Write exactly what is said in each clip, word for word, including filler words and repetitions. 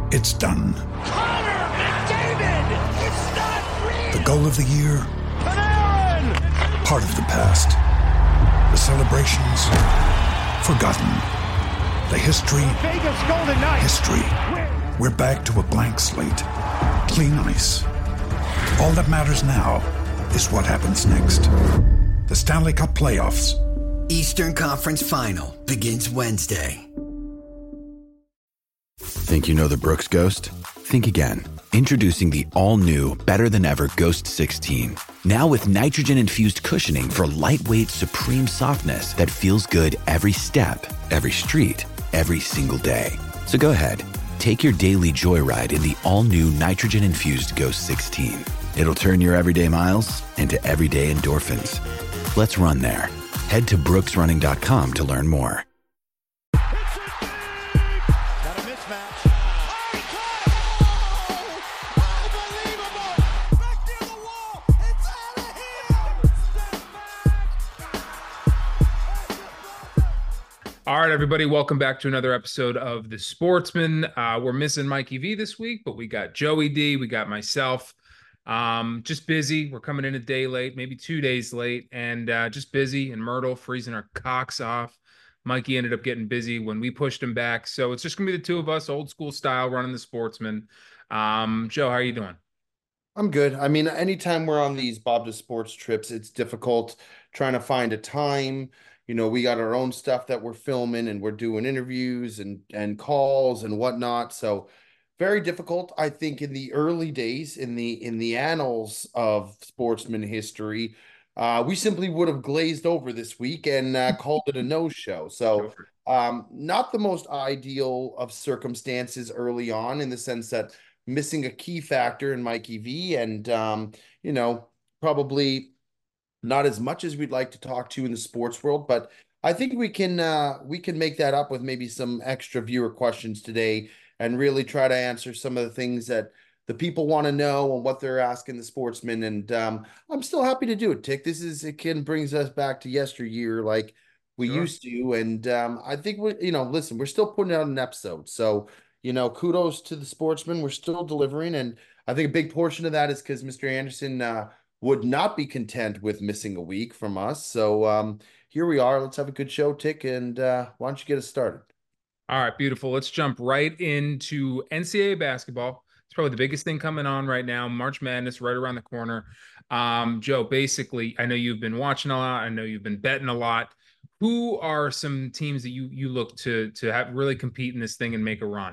It's done. Connor McDavid! It's not real! The goal of the year? Panarin! Part of the past. The celebrations? Forgotten. The history? Vegas Golden Knights! History. We're back to a blank slate. Clean ice. All that matters now is what happens next. The Stanley Cup Playoffs. Eastern Conference Final begins Wednesday. Think you know the Brooks Ghost? Think again. Introducing the all-new, better-than-ever Ghost sixteen. Now with nitrogen-infused cushioning for lightweight, supreme softness that feels good every step, every street, every single day. So go ahead, take your daily joyride in the all-new nitrogen-infused Ghost sixteen. It'll turn your everyday miles into everyday endorphins. Let's run there. Head to brooks running dot com to learn more. All right, everybody, welcome back to another episode of The Sportsman. Uh, we're missing Mikey V this week, but we got Joey D, we got myself. Um, just busy. We're coming in a day late, maybe two days late, and uh, just busy. And Myrtle freezing our cocks off. Mikey ended up getting busy when we pushed him back. So it's just going to be the two of us, old school style, running The Sportsman. Um, Joe, how are you doing? I'm good. I mean, anytime we're on these Bob to Sports trips, it's difficult trying to find a time. You know, we got our own stuff that we're filming and we're doing interviews and, and calls and whatnot. So very difficult. I think in the early days, in the in the annals of sportsman history, uh, we simply would have glazed over this week and uh, called it a no-show. So um, not the most ideal of circumstances early on, in the sense that missing a key factor in Mikey V, and, um, you know, probably not as much as we'd like to talk to in the sports world, but I think we can uh, we can make that up with maybe some extra viewer questions today and really try to answer some of the things that the people want to know and what they're asking the sportsmen. And um, I'm still happy to do it, Tick. This is, it can brings us back to yesteryear like we Sure. used to. And um, I think we, you know, listen, we're still putting out an episode. So, you know, kudos to the sportsmen. We're still delivering. And I think a big portion of that is because Mister Anderson uh, would not be content with missing a week from us. So um, here we are. Let's have a good show, Tick. And uh, why don't you get us started? All right, beautiful. Let's jump right into N C double A basketball. It's probably the biggest thing coming on right now. March Madness right around the corner. Um, Joe, basically, I know you've been watching a lot. I know you've been betting a lot. Who are some teams that you you look to to have really compete in this thing and make a run?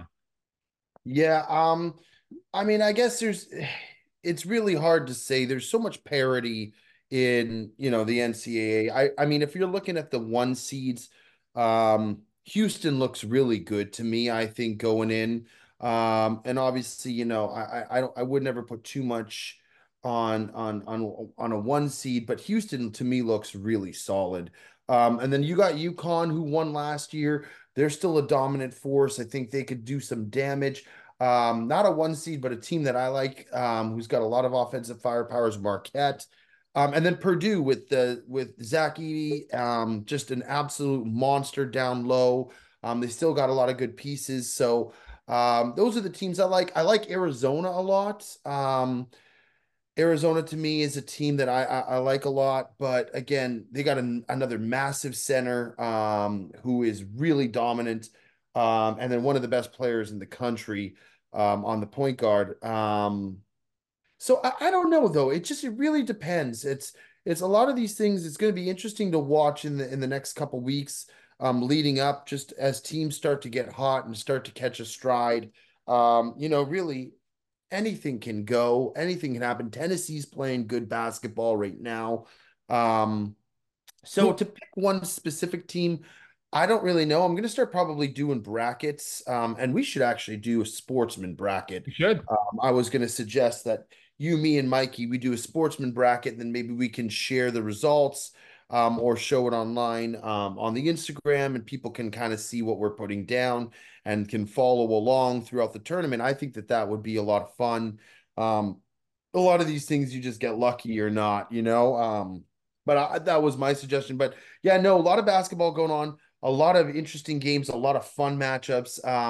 Yeah, um, I mean, I guess there's, it's really hard to say. There's so much parity in, you know, the N C double A. I, I mean, if you're looking at the one seeds, um, Houston looks really good to me, I think, going in. Um, and obviously, you know, I, I, I don't, I would never put too much on, on, on, on a one seed, but Houston to me looks really solid. Um, and then you got UConn, who won last year. They're still a dominant force. I think they could do some damage. Um, not a one seed, but a team that I like, um, who's got a lot of offensive firepower, is Marquette. Um, and then Purdue with the with Zach Edey, um, just an absolute monster down low. Um, they still got a lot of good pieces. So um, those are the teams I like. I like Arizona a lot. Um, Arizona to me is a team that I, I, I like a lot, but again, they got an, another massive center um, who is really dominant, um, and then one of the best players in the country um, on the point guard. Um, so I, I don't know though. It just it really depends. It's it's a lot of these things. It's going to be interesting to watch in the in the next couple weeks, um, leading up, just as teams start to get hot and start to catch a stride. Um, you know, really anything can go, anything can happen. Tennessee's playing good basketball right now. Um, so to pick one specific team, I don't really know. I'm going to start probably doing brackets. Um, and we should actually do a sportsman bracket. You should. Um, I was going to suggest that you, me, and Mikey, we do a sportsman bracket, and then maybe we can share the results um, or show it online um, on the Instagram, and people can kind of see what we're putting down and can follow along throughout the tournament. I think that that would be a lot of fun. Um, a lot of these things you just get lucky or not, you know. Um, but I, that was my suggestion. But yeah, no, a lot of basketball going on, a lot of interesting games, a lot of fun matchups. Um,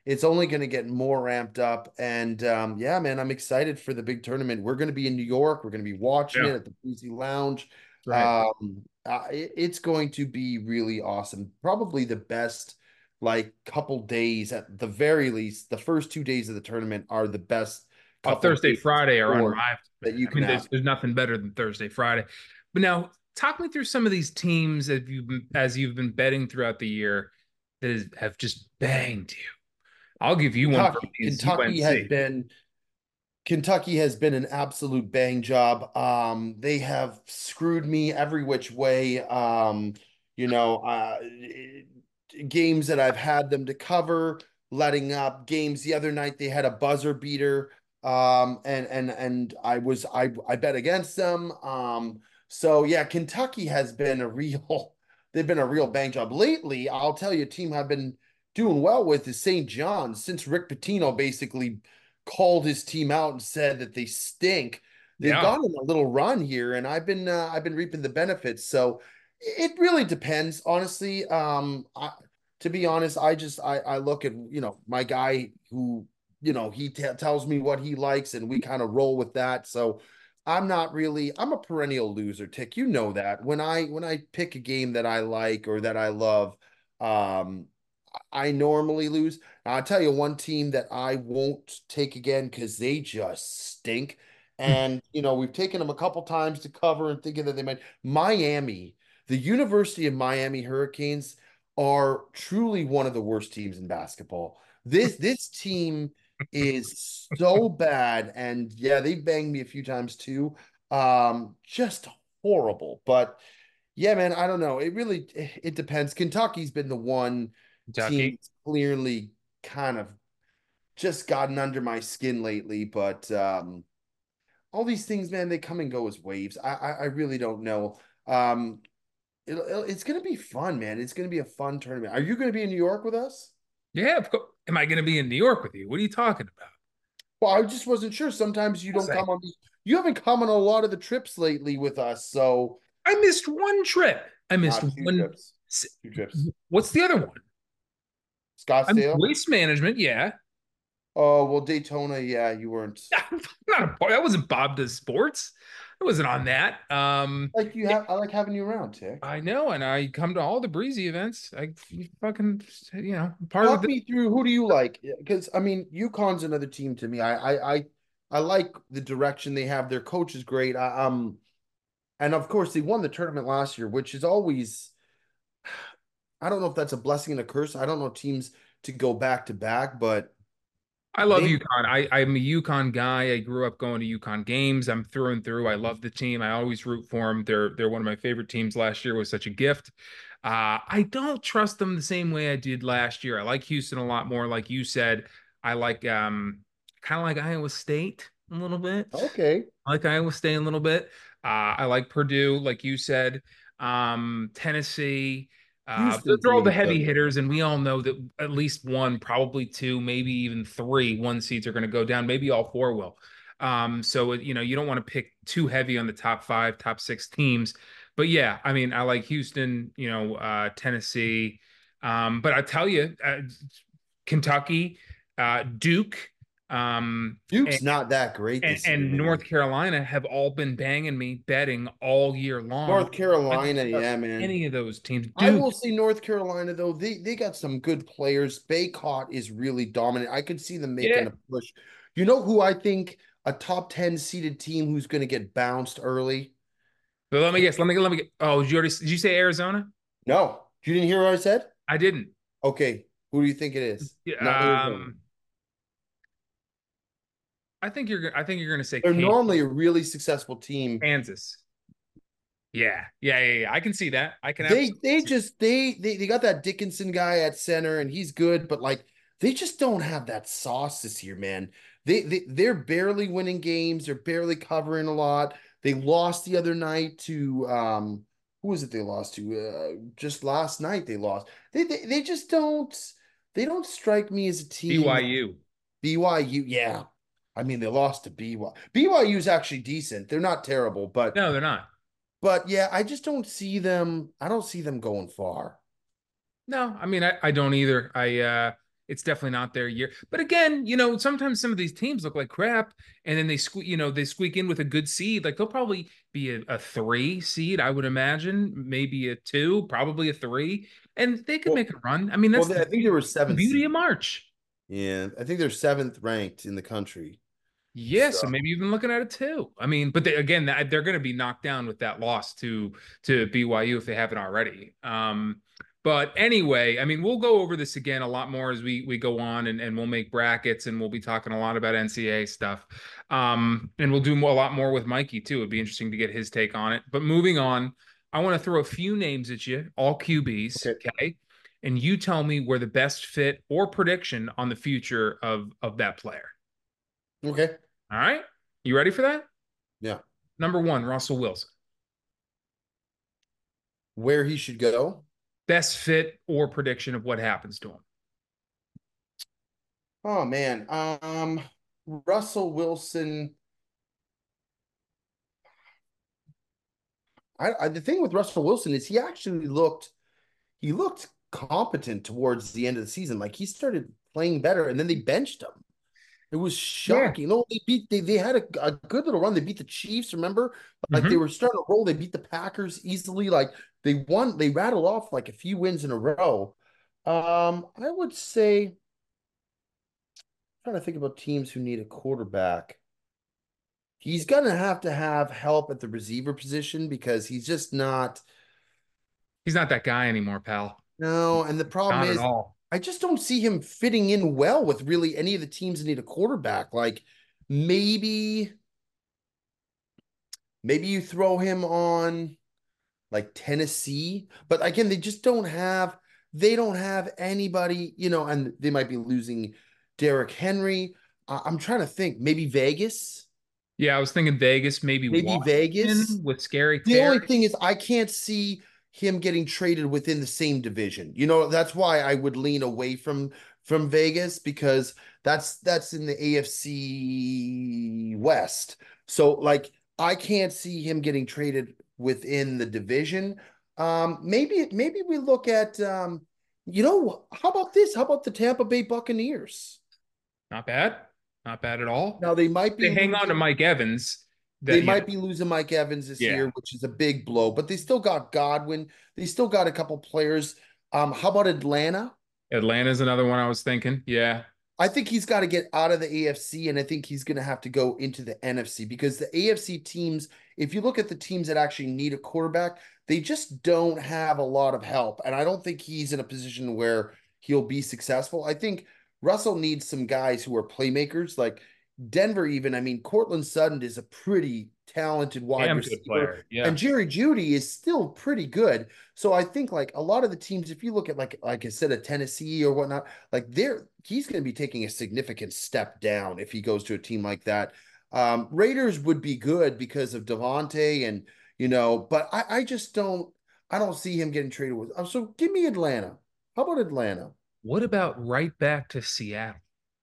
it's only going to get more ramped up. And um, yeah, man, I'm excited for the big tournament. We're going to be in New York. We're going to be watching Yeah, it at the Breezy Lounge. right. Um, uh, it- it's going to be really awesome. Probably the best, like, couple days at the very least. The first two days of the tournament are the best Uh, couple Thursday, days of Friday are sport unrivaled, that man. you I can mean, there's have. there's nothing better than Thursday, Friday. But now, talk me through some of these teams that you've been, as you've been betting throughout the year that is, have just banged you. I'll give you one for Kentucky, me is Kentucky has U N C. been Kentucky has been an absolute bang job. Um, they have screwed me every which way. Um, you know, uh, games that I've had them to cover, letting up games. The other night they had a buzzer beater. Um, and and and I was I I bet against them. Um, so yeah, Kentucky has been a real they've been a real bang job. Lately, I'll tell you, a team I've been doing well with is Saint John's, since Rick Pitino basically called his team out and said that they stink. They've Yeah. gone on a little run here, and I've been uh, I've been reaping the benefits. So it really depends, honestly. Um, I, to be honest, I just I I look at, you know, my guy who, you know, he t- tells me what he likes, and we kind of roll with that. So I'm not really I'm a perennial loser, Tick. You know that when I when I pick a game that I like or that I love, um, I normally lose. I'll tell you one team that I won't take again because they just stink. And, you know, we've taken them a couple times to cover and thinking that they might. Miami, the University of Miami Hurricanes are truly one of the worst teams in basketball. This this team is so bad. And yeah, they banged me a few times too. Um, just horrible. But yeah, man, I don't know. It really it depends. Kentucky's been the one team Kentucky. that's clearly kind of just gotten under my skin lately, but um all these things, man, they come and go as waves. I I, I really don't know. Um it, it's gonna be fun, man. It's gonna be a fun tournament. Are you gonna be in New York with us? Yeah, of course. Am I going to be in New York with you? What are you talking about? Well, I just wasn't sure. Sometimes you I'll don't say come on these. You haven't come on a lot of the trips lately with us, so I missed one trip. I missed not two one. trips. Two trips. What's the other one? I'm Scottsdale. waste management. Yeah. Oh, well, Daytona, yeah, you weren't. Not a part. That wasn't Bob Does Sports. I wasn't on that. Um, Like you have I like having you around, Tick. I know, and I come to all the breezy events. I you fucking, you know, part of Talk the. me through, who do you like? Because I mean, UConn's another team to me. I I I, I like the direction they have. Their coach is great. I, um, and of course they won the tournament last year, which is always, I don't know if that's a blessing and a curse. I don't know teams to go back to back, but I love they UConn. I, I'm a UConn guy. I grew up going to UConn games. I'm through and through. I love the team. I always root for them. They're they're one of my favorite teams. Last year was such a gift. Uh, I don't trust them the same way I did last year. I like Houston a lot more. Like you said, I like um kind of like Iowa State a little bit. okay. I like Iowa State a little bit. Uh, I like Purdue, like you said. Um, Tennessee. Uh, those Houston's are all the really heavy good. hitters, and we all know that at least one, probably two, maybe even three one seeds are going to go down. Maybe all four will. Um, so you know you don't want to pick too heavy on the top five, top six teams. But yeah, I mean, I like Houston, you know, uh, Tennessee. Um, but I tell you, uh, Kentucky, uh, Duke, um, Duke's not that great and, this year, and man. North Carolina have all been banging me betting all year long. North I don't Carolina, trust yeah, man. any of those teams. I Duke, will say North Carolina though, they they got some good players. Baycott is really dominant. I could see them yeah. making a push. You know who I think a top ten seeded team who's going to get bounced early? But let me guess. Let me let me get. Oh, did you already did you say Arizona? No, you didn't hear what I said? I didn't. Okay, who do you think it is? Not Yeah, Arizona. um, I think you're. I think you're going to say They're Kansas. normally a really successful team. Kansas. Yeah, yeah, yeah, yeah. I can see that. I can They absolutely they see. just they they they got that Dickinson guy at center and he's good, but like they just don't have that sauce this year, man. They they they're barely winning games. They're barely covering a lot. They lost the other night to um who was it they lost to? Uh, just last night they lost. They, they they just don't they don't strike me as a team. B Y U. B Y U, yeah. I mean, they lost to B Y U. B Y U is actually decent. They're not terrible, but No, they're not. but yeah, I just don't see them. I don't see them going far. No, I mean I, I don't either. I uh It's definitely not their year. But again, you know, sometimes some of these teams look like crap, and then they squeak, you know, they squeak in with a good seed. Like they'll probably be a, a three seed, I would imagine, maybe a two, probably a three, and they could Well, make a run. I mean, well, that's they- I the, think they were the seventh beauty seed. of March. Yeah, I think they're seventh ranked in the country. Yeah, So so maybe even looking at it too. I mean, but they, again, that, they're going to be knocked down with that loss to to B Y U if they haven't already. Um, but anyway, I mean, we'll go over this again a lot more as we we go on, and, and we'll make brackets, and we'll be talking a lot about N C double A stuff. Um, and we'll do more, a lot more with Mikey too. It'd be interesting to get his take on it. But moving on, I want to throw a few names at you, all Q Bs, okay. okay? And you tell me where the best fit or prediction on the future of of that player. Okay. All right. You ready for that? Yeah. Number one, Russell Wilson. Where he should go? Best fit or prediction of what happens to him. Oh man. Um Russell Wilson. I, I the thing with Russell Wilson is he actually looked he looked competent towards the end of the season. Like he started playing better and then they benched him. It was shocking. No, they beat they they had a, a good little run. They beat the Chiefs, remember? Like Mhm. they were starting to roll. They beat the Packers easily. Like they won, they rattled off like a few wins in a row. Um, I would say, I'm trying to think about teams who need a quarterback. He's gonna have to have help at the receiver position because he's just not. He's not that guy anymore, pal. No, and the problem Not at is all. I just don't see him fitting in well with really any of the teams that need a quarterback. Like maybe maybe you throw him on like Tennessee, but again, they just don't have they don't have anybody, you know, and they might be losing Derrick Henry. Uh, I'm trying to think, maybe Vegas, Yeah, I was thinking Vegas, maybe maybe Vegas. Washington with Scary The only Terry. thing is, I can't see him getting traded within the same division. You know, that's why I would lean away from from Vegas because that's that's in the A F C West. So like I can't see him getting traded within the division. Um, maybe maybe we look at um, you know, how about this? How about the Tampa Bay Buccaneers? Not bad. Not bad at all. Now they might be They hang on to losing Mike Evans. They That you know, might be losing Mike Evans this yeah. year, which is a big blow, but they still got Godwin. They still got a couple players. Um, how about Atlanta? Atlanta's another one I was thinking. Yeah. I think he's got to get out of the A F C, and I think he's going to have to go into the N F C because the A F C teams, if you look at the teams that actually need a quarterback, they just don't have a lot of help. And I don't think he's in a position where he'll be successful. I think Russell needs some guys who are playmakers, like Denver, even. I mean, Cortland Sutton is a pretty talented wide Damn receiver. good player. Yeah. And Jerry Judy is still pretty good. So I think like a lot of the teams, if you look at like like I said, a Tennessee or whatnot, like they're he's going to be taking a significant step down if he goes to a team like that. Um, Raiders would be good because of Devontae and you know, but I, I just don't I don't see him getting traded with. Oh, so give me Atlanta. How about Atlanta? What about right back to Seattle?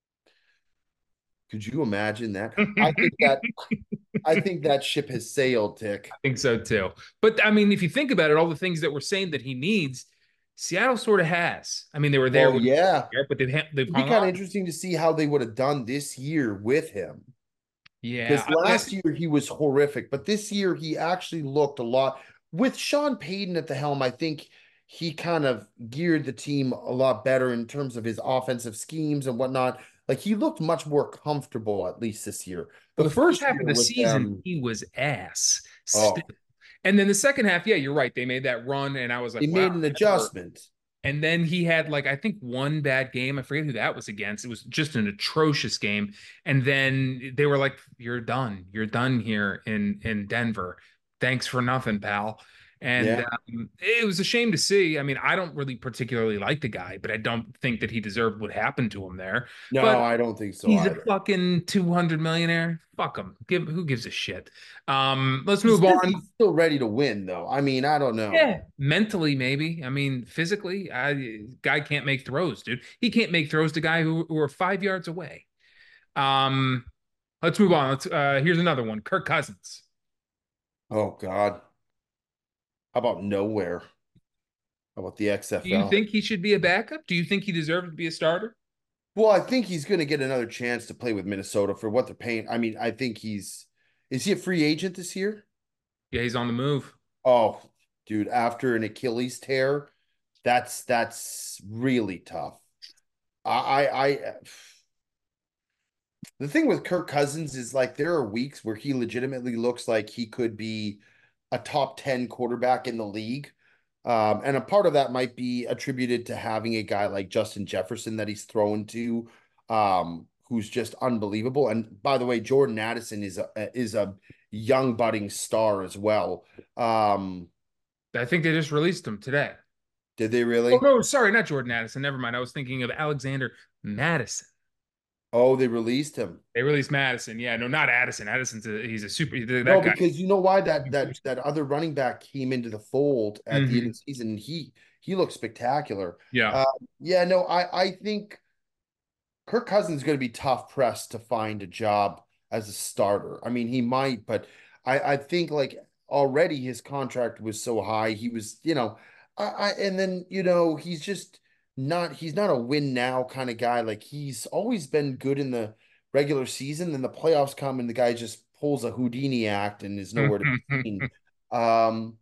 Could you imagine that? I think that I think that ship has sailed, Tick. I think so too. But I mean, if you think about it, all the things that we're saying that he needs, Seattle sort of has. I mean, they were there, Well, yeah. there, but they've they've It'd be hung kind of on. interesting to see how they would have done this year with him. Yeah, Because I- last year he was horrific, but this year he actually looked a lot. With Sean Payton at the helm, I think he kind of geared the team a lot better in terms of his offensive schemes and whatnot. Like he looked much more comfortable, at least this year. Well, the first half year of the with season, them, he was ass. oh, Still. And then the second half, yeah, you're right. They made that run, and I was like, they wow, made an that hurt. adjustment. And then he had like, I think one bad game. I forget who that was against. It was just an atrocious game. And then they were like, you're done. You're done here in in Denver. Thanks for nothing, pal. And Yeah. um, it was a shame to see. I mean, I don't really particularly like the guy, but I don't think that he deserved what happened to him there. No, But I don't think so he's either. a fucking two hundred millionaire. Fuck him. Give who gives a shit. Um, let's He move says on. He's still ready to win, though. I mean, I don't know. Yeah, mentally maybe. I mean, physically, I guy can't make throws, dude. He can't make throws to guy who, who are five yards away. Um, let's move on. Let's uh here's another one. Kirk Cousins. Oh God. How about nowhere? How about the Do you X F L? think he should be a backup? Do you think he deserves to be a starter? Well, I think he's going to get another chance to play with Minnesota for what they're paying. I mean, I think he's is he a free agent this year? Yeah, he's on the move. Oh, dude, after an Achilles tear, that's that's really tough. I I, I the thing with Kirk Cousins is like there are weeks where he legitimately looks like he could be a top ten quarterback in the league. Um, and a part of that might be attributed to having a guy like Justin Jefferson that he's thrown to, um, who's just unbelievable. And by the way, Jordan Addison is a is a young budding star as well. Um, I think they just released him today. did they Oh really? no, sorry, not Jordan Addison. Never mind. I was thinking of Alexander Madison. Oh, they released him. They released Madison. Yeah, no, not Addison. Addison's a, he's a super. No, That guy. because you know why that that that other running back came into the fold at the end Mhm. of the season. And he he looked spectacular. Yeah. Uh, yeah, no, I I think Kirk Cousins is going to be tough pressed to find a job as a starter. I mean, he might, but I I think like already his contract was so high. He was, you know, I, I and then you know he's just not he's not a win now kind of guy. Like he's always been good in the regular season. Then the playoffs come and the guy just pulls a Houdini act and is nowhere to be seen. Um,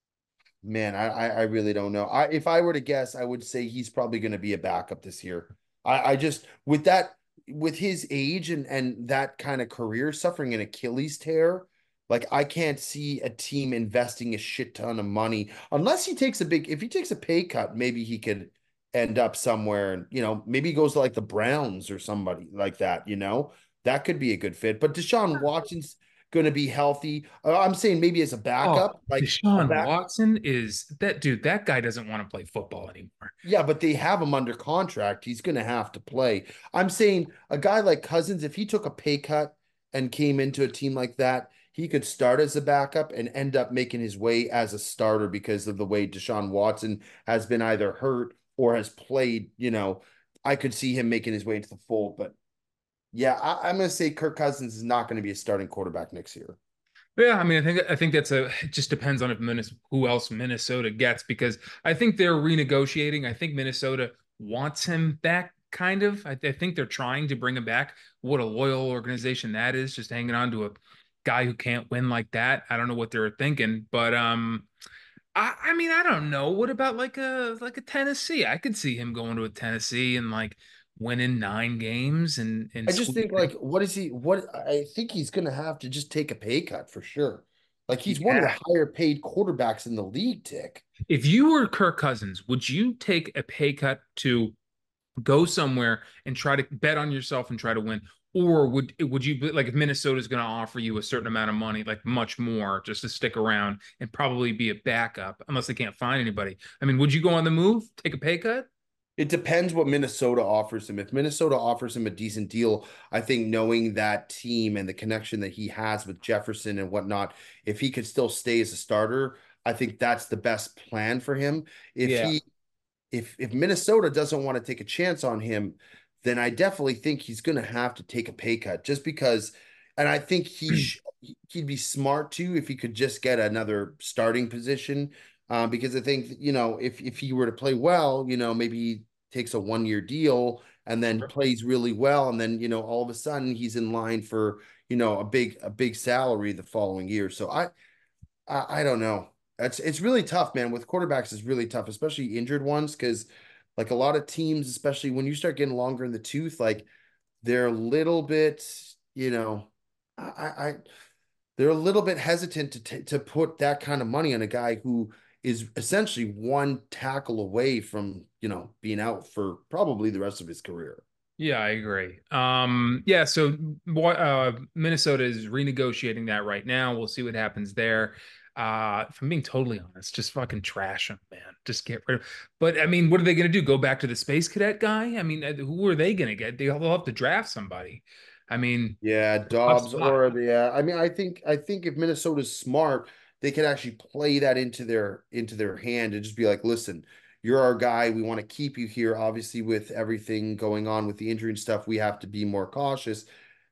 Man, I, I I really don't know. I if I were to guess, I would say he's probably going to be a backup this year. I I just with that with his age and and that kind of career suffering an Achilles tear, like I can't see a team investing a shit ton of money unless he takes a big if he takes a pay cut, maybe he could end up somewhere and you know, maybe he goes to like the Browns or somebody like that, you know. That could be a good fit. But Deshaun Watson's going to be healthy. Uh, I'm saying maybe as a Oh, backup, like a Deshaun back. Watson is that dude. That guy doesn't want to play football anymore. Yeah, but they have him under contract. He's going to have to play. I'm saying a guy like Cousins, if he took a pay cut and came into a team like that, he could start as a backup and end up making his way as a starter because of the way Deshaun Watson has been either hurt or has played. You know, I could see him making his way into the fold. But yeah, I, I'm going to say Kirk Cousins is not going to be a starting quarterback next year. Yeah, I mean, I think I think that's a. It just depends on if Minnesota, who else Minnesota gets, because I think they're renegotiating. I think Minnesota wants him back, kind of. I, I think they're trying to bring him back. What a loyal organization that is, just hanging on to a guy who can't win like that. I don't know what they're thinking, but um, I, I mean, I don't know. What about like a like a Tennessee? I could see him going to a Tennessee and like winning nine games and and I just think like, squeaking. what is he? What I think he's going to have to just take a pay cut for sure. Like he's one of Yeah. the higher paid quarterbacks in the league, Tick. If you were Kirk Cousins, would you take a pay cut to go somewhere and try to bet on yourself and try to win? Or would would you like if Minnesota's going to offer you a certain amount of money, like much more, just to stick around and probably be a backup unless they can't find anybody? I mean, would you go on the move, take a pay cut? It depends what Minnesota offers him. If Minnesota offers him a decent deal, I think knowing that team and the connection that he has with Jefferson and whatnot, if he could still stay as a starter, I think that's the best plan for him. If Yeah. he if if Minnesota doesn't want to take a chance on him, then I definitely think he's going to have to take a pay cut just because. And I think he sh- he'd be smart too if he could just get another starting position. Uh, because I think you know if if he were to play well, you know maybe he takes a one year deal and then plays really well, and then you know all of a sudden he's in line for you know a big a big salary the following year. So I I, I don't know. It's it's really tough, man. With quarterbacks, it's really tough, especially injured ones, because like a lot of teams, especially when you start getting longer in the tooth, like they're a little bit, you know, I, I they're a little bit hesitant to t- to put that kind of money on a guy who is essentially one tackle away from, you know, being out for probably the rest of his career. Yeah, I agree. Um, yeah, so what uh Minnesota is renegotiating that right now. We'll see what happens there. Uh, if I'm being totally honest, just fucking trash him, man. Just get rid of. But I mean, what are they going to do? Go back to the space cadet guy? I mean, uh, who are they going to get? They'll they'll have to draft somebody. I mean, Yeah, tough Dobbs spot. or the uh, I mean, I think I think if Minnesota's smart, they could actually play that into their into their hand and just be like, listen, you're our guy. We want to keep you here. Obviously, with everything going on with the injury and stuff, we have to be more cautious.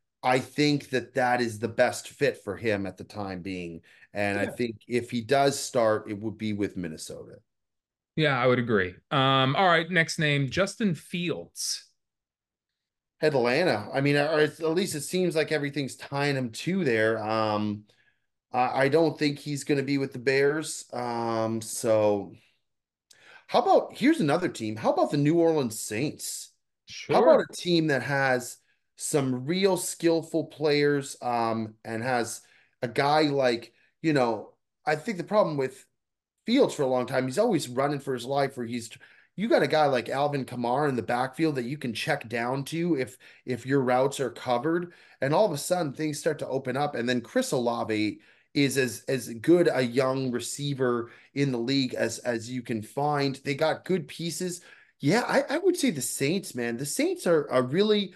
I think that that is the best fit for him at the time being. And I Yeah. think if he does start, it would be with Minnesota. Yeah, I would agree. Um, all right, next name, Justin Fields. Atlanta. I mean, or at least it seems like everything's tying him to there. Um, I, I don't think he's going to be with the Bears. Um, so how about here's another team? How about the New Orleans Saints? How about Sure. a team that has some real skillful players, um, and has a guy like, you know, I think the problem with Fields for a long time, he's always running for his life, where he's you got a guy like Alvin Kamara in the backfield that you can check down to if if your routes are covered, and all of a sudden things start to open up. And then Chris Olave is as as good a young receiver in the league as as you can find. They got good pieces. Yeah, I, I would say the Saints, man. The Saints are are really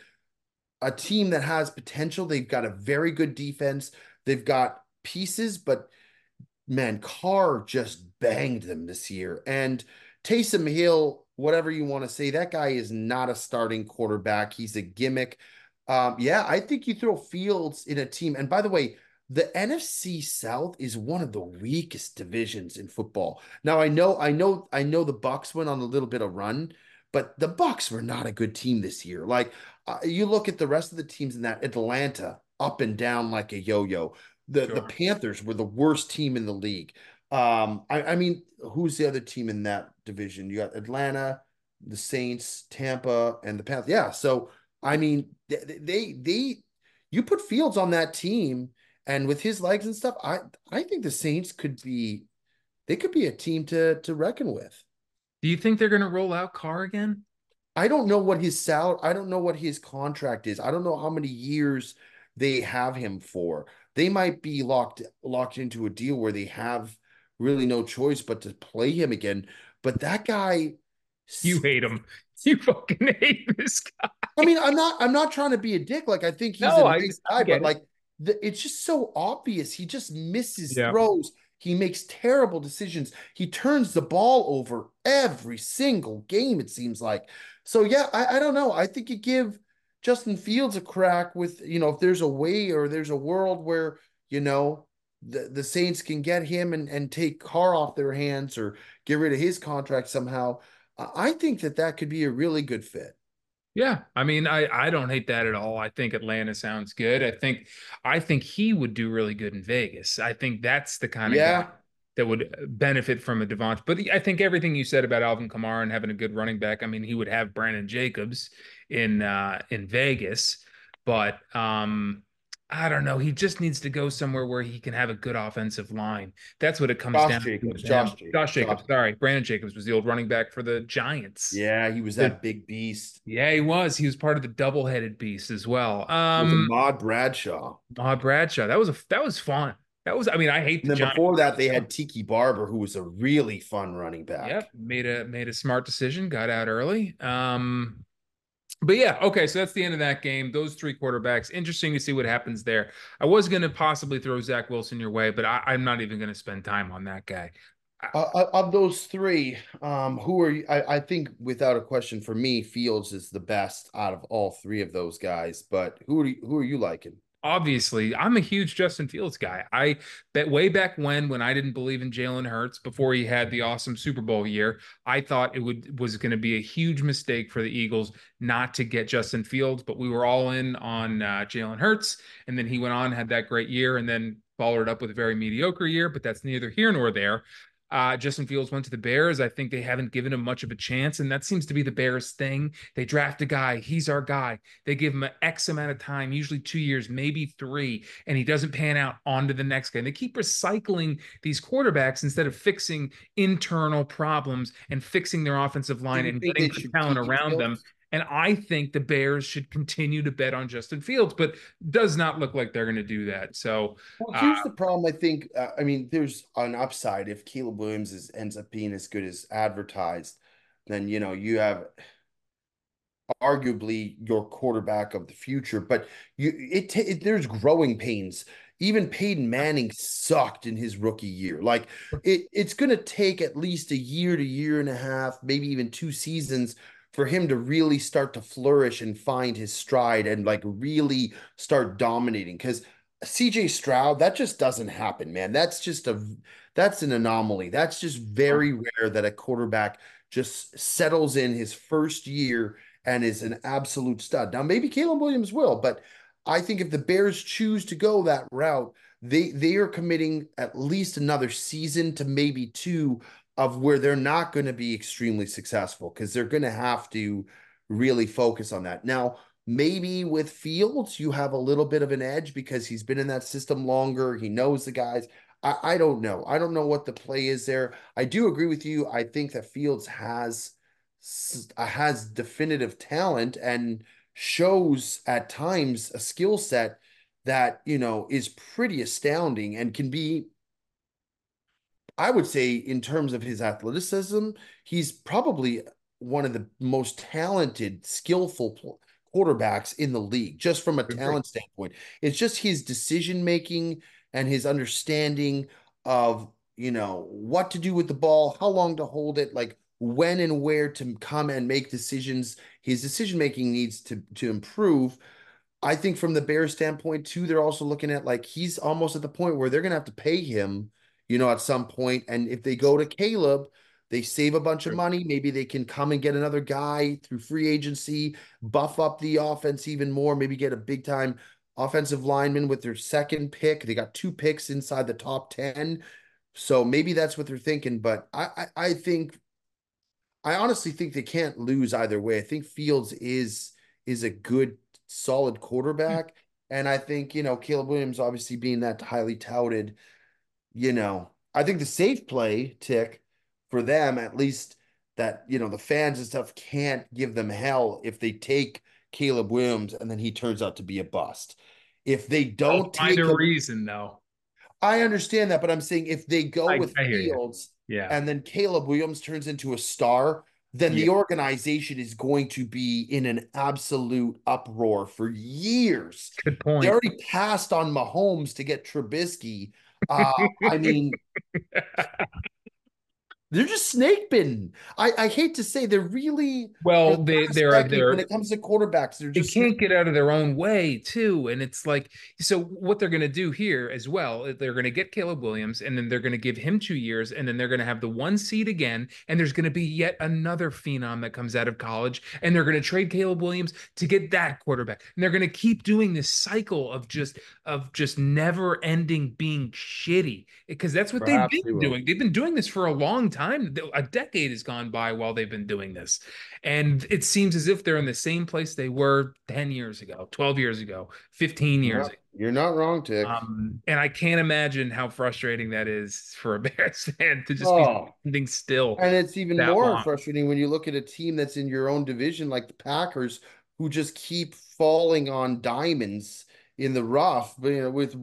a team that has potential. They've got a very good defense. They've got pieces, but man, Carr just banged them this year. And Taysom Hill, whatever you want to say, that guy is not a starting quarterback. He's a gimmick. Um, yeah, I think you throw Fields in a team. And by the way, the N F C South is one of the weakest divisions in football. Now, I know, I know, I know the Bucks went on a little bit of run, but the Bucks were not a good team this year. Like, uh, you look at the rest of the teams in that Atlanta up and down like a yo-yo. The the Sure. Panthers were the worst team in the league. Um, I, I mean, who's the other team in that division? You got Atlanta, the Saints, Tampa, and the Panthers. Yeah, so I mean, they, they they you put Fields on that team, and with his legs and stuff, I I think the Saints could be they could be a team to to reckon with. Do you think they're going to roll out Carr again? I don't know what his salary, I don't know what his contract is. I don't know how many years they have him for. They might be locked locked into a deal where they have really no choice but to play him again. But that guy, You hate him. You fucking hate this guy. I mean, I'm not I'm not trying to be a dick. Like, I think he's a No, I, nice I guy, but get it. like the, it's just so obvious. He just misses Yeah. throws. He makes terrible decisions. He turns the ball over every single game, it seems like. So yeah, I, I don't know. I think you give Justin Fields a crack with, you know, if there's a way or there's a world where, you know, the, the Saints can get him and, and take Carr off their hands or get rid of his contract somehow. I think that that could be a really good fit. Yeah, I mean, I I don't hate that at all. I think Atlanta sounds good. I think I think he would do really good in Vegas. I think that's the kind of guy Yeah. that would benefit from a Devontae. But I think everything you said about Alvin Kamara and having a good running back, I mean, he would have Brandon Jacobs in uh in Vegas, but um I don't know. He just needs to go somewhere where he can have a good offensive line. That's what it comes Josh down to Jacobs, with Josh him. Jacobs, Josh Josh. Jacobs, sorry. Brandon Jacobs was the old running back for the Giants. Yeah, he was The that big beast yeah, he was. He was part of the double-headed beast as well. with Um, Ahmad Bradshaw. uh, Bradshaw. That was a that was fun. That was. I mean, I hate And the then Giants. before that, they had Tiki Barber, who was a really fun running Yep, back. made a made a smart decision. Got out early. Um, but yeah, okay. So that's the end of that game. Those three quarterbacks. Interesting to see what happens there. I was going to possibly throw Zach Wilson your way, but I, I'm not even going to spend time on that guy. Uh, uh, of those three, um, who are you? I, I think without a question for me, Fields is the best out of all three of those guys. But who are you, who are you liking? Obviously, I'm a huge Justin Fields guy. I bet way back when, when I didn't believe in Jalen Hurts before he had the awesome Super Bowl year, I thought it would was going to be a huge mistake for the Eagles not to get Justin Fields. But we were all in on uh, Jalen Hurts, and then he went on, had that great year, and then followed it up with a very mediocre year. But that's neither here nor there. Uh, Justin Fields went to the Bears. I think they haven't given him much of a chance, and that seems to be the Bears' thing. They draft a guy, he's our guy. They give him an X amount of time, usually two years, maybe three, and he doesn't pan out. On to the next guy. And they keep recycling these quarterbacks instead of fixing internal problems and fixing their offensive Do line you and think getting they good should talent keep around them. Fields? And I think the Bears should continue to bet on Justin Fields, but does not look like they're going to do that. So, Well, uh, here's the problem. I think. Uh, I mean, there's an upside if Caleb Williams is, ends up being as good as advertised. Then you know you have arguably your quarterback of the future. But you, it, it there's growing pains. Even Peyton Manning sucked in his rookie year. Like it, it's going to take at least a year to year and a half, maybe even two seasons for him to really start to flourish and find his stride and like really start dominating. Because C J Stroud, that just doesn't happen, man. That's just a that's an anomaly. That's just very rare that a quarterback just settles in his first year and is an absolute stud. Now, maybe Caleb Williams will, but I think if the Bears choose to go that route, they they are committing at least another season to maybe two of where they're not going to be extremely successful because they're going to have to really focus on that. Now, maybe with Fields, you have a little bit of an edge because he's been in that system longer. He knows the guys. I, I don't know. I don't know what the play is there. I do agree with you. I think that Fields has has definitive talent and shows at times a skill set that, you know, is pretty astounding and can be, I would say, in terms of his athleticism, he's probably one of the most talented, skillful quarterbacks in the league, just from a talent standpoint. It's just his decision making and his understanding of, you know, what to do with the ball, how long to hold it, like when and where to come and make decisions. His decision making needs to to improve. I think from the Bears standpoint too, they're also looking at like he's almost at the point where they're going to have to pay him, you know, at some point. And if they go to Caleb, they save a bunch of money. Maybe they can come and get another guy through free agency, buff up the offense even more, maybe get a big time offensive lineman with their second pick. They got two picks inside the top ten. So maybe that's what they're thinking. But I, I, I think, I honestly think they can't lose either way. I think Fields is, is a good, solid quarterback. And I think, you know, Caleb Williams obviously being that highly touted, you know, I think the safe play, Tick, for them, at least that, you know, the fans and stuff can't give them hell if they take Caleb Williams and then he turns out to be a bust. If they don't I'll find take a him, reason though. I understand that, but I'm saying if they go I, with I Fields yeah. and then Caleb Williams turns into a star, then yeah. the organization is going to be in an absolute uproar for years. Good point. They already passed on Mahomes to get Trubisky. Uh, I mean, they're just snake bitten. I, I hate to say they're really well. the They last they're decade, they're when it comes to quarterbacks, they're they just can't snake- get out of their own way too, and it's like so. What they're going to do here as well, they're going to get Caleb Williams, and then they're going to give him two years, and then they're going to have the one seed again, and there's going to be yet another phenom that comes out of college, and they're going to trade Caleb Williams to get that quarterback, and they're going to keep doing this cycle of just of just never ending being shitty because that's what Perhaps they've they been will. doing. They've been doing this for a long time. A decade has gone by while they've been doing this. And it seems as if they're in the same place they were ten years ago, twelve years ago, fifteen years You're not, ago. you're not wrong, Tick. Um, and I can't imagine how frustrating that is for a Bears fan to just Oh. be standing still. And it's even that more long. frustrating when you look at a team that's in your own division, like the Packers, who just keep falling on diamonds in the rough, but, you know, with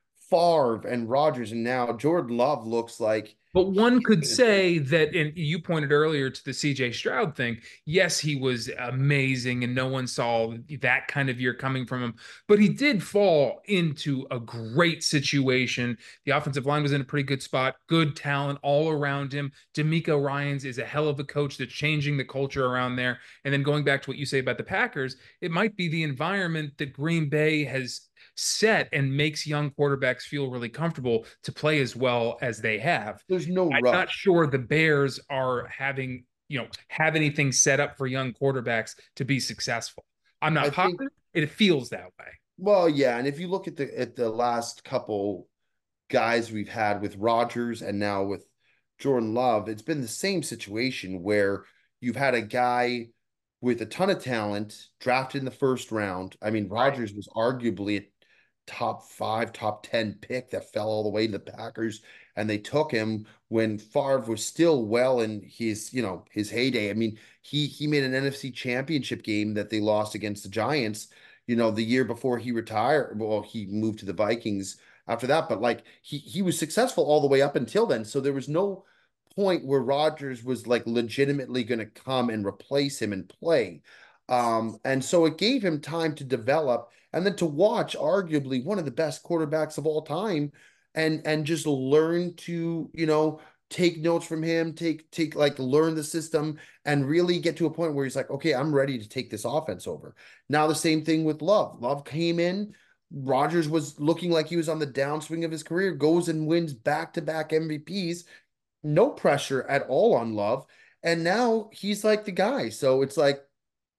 Favre and Rodgers, and now Jordan Love looks like. But one could say that, and you pointed earlier to the C J Stroud thing. Yes, he was amazing, and no one saw that kind of year coming from him. But he did fall into a great situation. The offensive line was in a pretty good spot, good talent all around him. D'Amico Ryans is a hell of a coach that's changing the culture around there. And then going back to what you say about the Packers, it might be the environment that Green Bay has set and makes young quarterbacks feel really comfortable to play as well as they have. There's no I'm rush. not sure the Bears are having, you know, have anything set up for young quarterbacks to be successful. I'm not I positive. think, it feels that way. well, yeah, and if you look at the at the last couple guys we've had with Rodgers and now with Jordan Love, it's been the same situation where you've had a guy with a ton of talent drafted in the first round. I mean, Rodgers was arguably a top five, top ten pick that fell all the way to the Packers, and they took him when Favre was still well in his, you know, his heyday. I mean, he he made an N F C championship game that they lost against the Giants, you know, the year before he retired. Well, he moved to the Vikings after that, but like he he was successful all the way up until then. So there was no point where Rodgers was like legitimately going to come and replace him and play. Um, and so it gave him time to develop and then to watch arguably one of the best quarterbacks of all time and and just learn to, you know, take notes from him, take take like learn the system and really get to a point where he's like, okay, I'm ready to take this offense over. Now the same thing with Love. Love came in, Rodgers was looking like he was on the downswing of his career, goes and wins back-to-back M V Ps. No pressure at all on Love. And now he's like the guy. So it's like,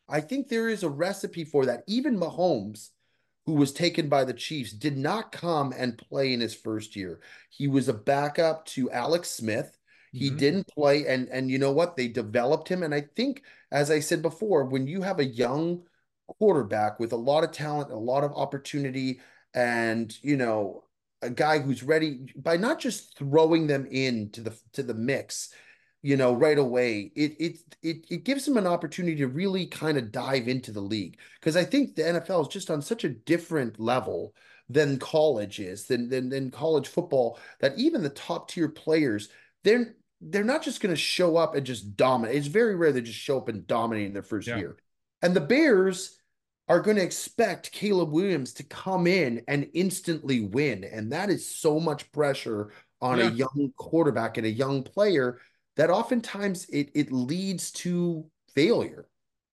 I think there is a recipe for that. Even Mahomes, who was taken by the Chiefs, did not come and play in his first year. He was a backup to Alex Smith. He Mm-hmm. didn't play, and and you know what? They developed him. And I think, as I said before, when you have a young quarterback with a lot of talent, a lot of opportunity, and you know, a guy who's ready by not just throwing them into the to the mix, you know, right away, it it it it gives them an opportunity to really kind of dive into the league. Because I think the N F L is just on such a different level than college is, than than, than college football, that even the top tier players, they're they're not just going to show up and just dominate. It's very rare they just show up and dominate in their first Yeah. year. And the Bears are going to expect Caleb Williams to come in and instantly win. And that is so much pressure on a Yeah. young quarterback and a young player that oftentimes it it leads to failure.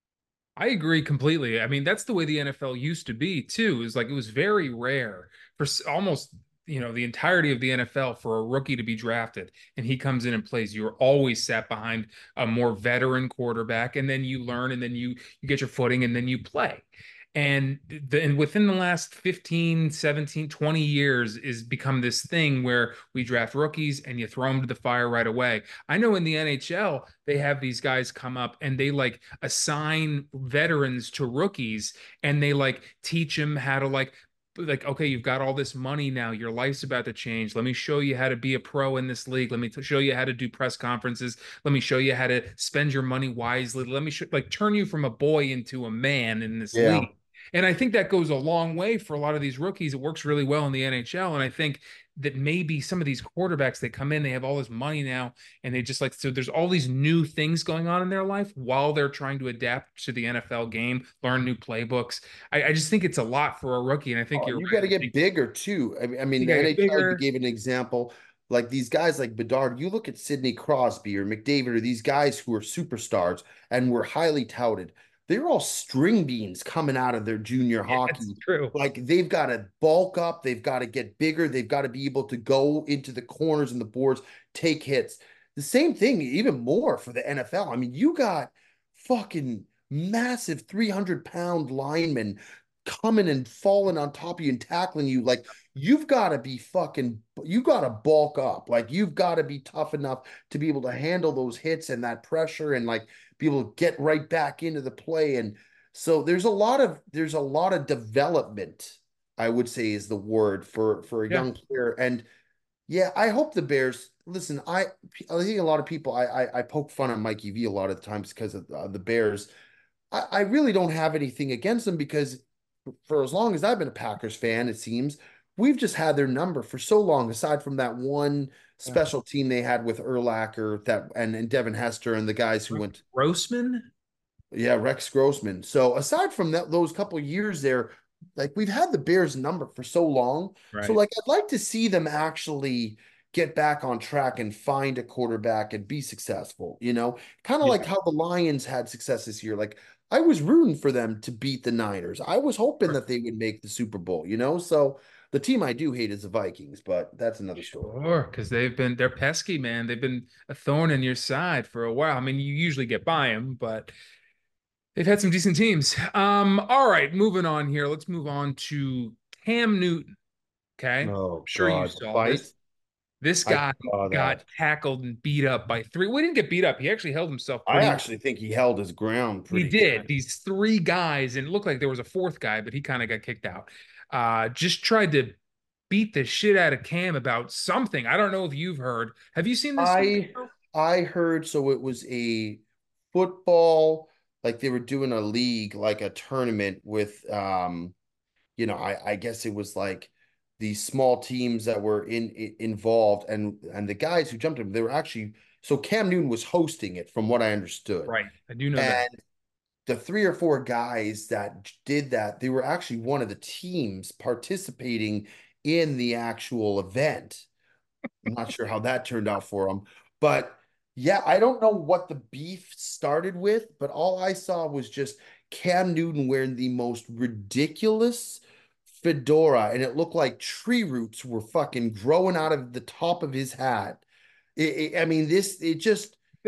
I agree completely. I mean, that's the way the N F L used to be too. Is like it was very rare for s- almost, you know, the entirety of the N F L for a rookie to be drafted and he comes in and plays. You're always sat behind a more veteran quarterback, and then you learn, and then you you get your footing, and then you play. And then within the last fifteen, seventeen, twenty years is become this thing where we draft rookies and you throw them to the fire right away. I know in the N H L, they have these guys come up and they like assign veterans to rookies, and they like teach them how to like like okay, you've got all this money now, your life's about to change, let me show you how to be a pro in this league, let me t- show you how to do press conferences, let me show you how to spend your money wisely, let me sh- like turn you from a boy into a man in this Yeah. league. And I think that goes a long way for a lot of these rookies. It works really well in the N H L. And I think that maybe some of these quarterbacks, they come in, they have all this money now, and they just like, so there's all these new things going on in their life while they're trying to adapt to the N F L game, learn new playbooks. I, I just think it's a lot for a rookie. And I think Oh, you're you got to right. I get think bigger too. I mean, I mean, you the gotta get N H L, you bigger. gave an example, like these guys like Bedard. You look at Sidney Crosby or McDavid or these guys who are superstars and were highly touted. They're all string beans coming out of their junior Yeah, that's hockey. true. Like they've got to bulk up, they've got to get bigger, they've got to be able to go into the corners and the boards, take hits. The same thing, even more for the N F L. I mean, you got fucking massive three hundred pound linemen coming and falling on top of you and tackling you. Like you've got to be fucking, you got to bulk up. Like you've got to be tough enough to be able to handle those hits and that pressure and like be able to get right back into the play. And so there's a lot of, there's a lot of development, I would say is the word for, for a Yeah. young player. And yeah, I hope the Bears, listen, I, I think a lot of people, I, I, I poke fun at Mikey V a lot of times because of uh, the Bears. I, I really don't have anything against them because for as long as I've been a Packers fan, it seems we've just had their number for so long. Aside from that one Yeah. special team they had with Urlacher, that and, and Devin Hester and the guys who went, Grossman? yeah, Rex Grossman. So aside from that, those couple years there, like we've had the Bears number for so long. So Right. like I'd like to see them actually get back on track and find a quarterback and be successful, you know, kind of like Yeah. how the Lions had success this year. Like I was rooting for them to beat the Niners. I was hoping that they would make the Super Bowl, you know. So the team I do hate is the Vikings, but that's another story. Sure, because they've been they're pesky, man. They've been a thorn in your side for a while. I mean, you usually get by them, but they've had some decent teams. Um, all right, moving on here. Let's move on to Cam Newton. Okay. I'm Oh sure you God, the saw fight. this. This I guy saw got that. tackled and beat up by three. We didn't get beat up. He actually held himself I pretty. actually think he held his ground He pretty did. good. These three guys, and it looked like there was a fourth guy, but he kind of got kicked out. Uh, just tried to beat the shit out of Cam about something. I don't know if you've heard. Have you seen this story? I I heard so it was a football, like they were doing a league, like a tournament with um, you know, I I guess it was like these small teams that were in, in involved and and the guys who jumped him, they were actually so Cam Newton was hosting it from what I understood. Right. I do know that. And the three or four guys that did that, they were actually one of the teams participating in the actual event. I'm not sure how that turned out for him. But yeah, I don't know what the beef started with, but all I saw was just Cam Newton wearing the most ridiculous fedora, and it looked like tree roots were fucking growing out of the top of his hat. It, it- I mean, this, it just,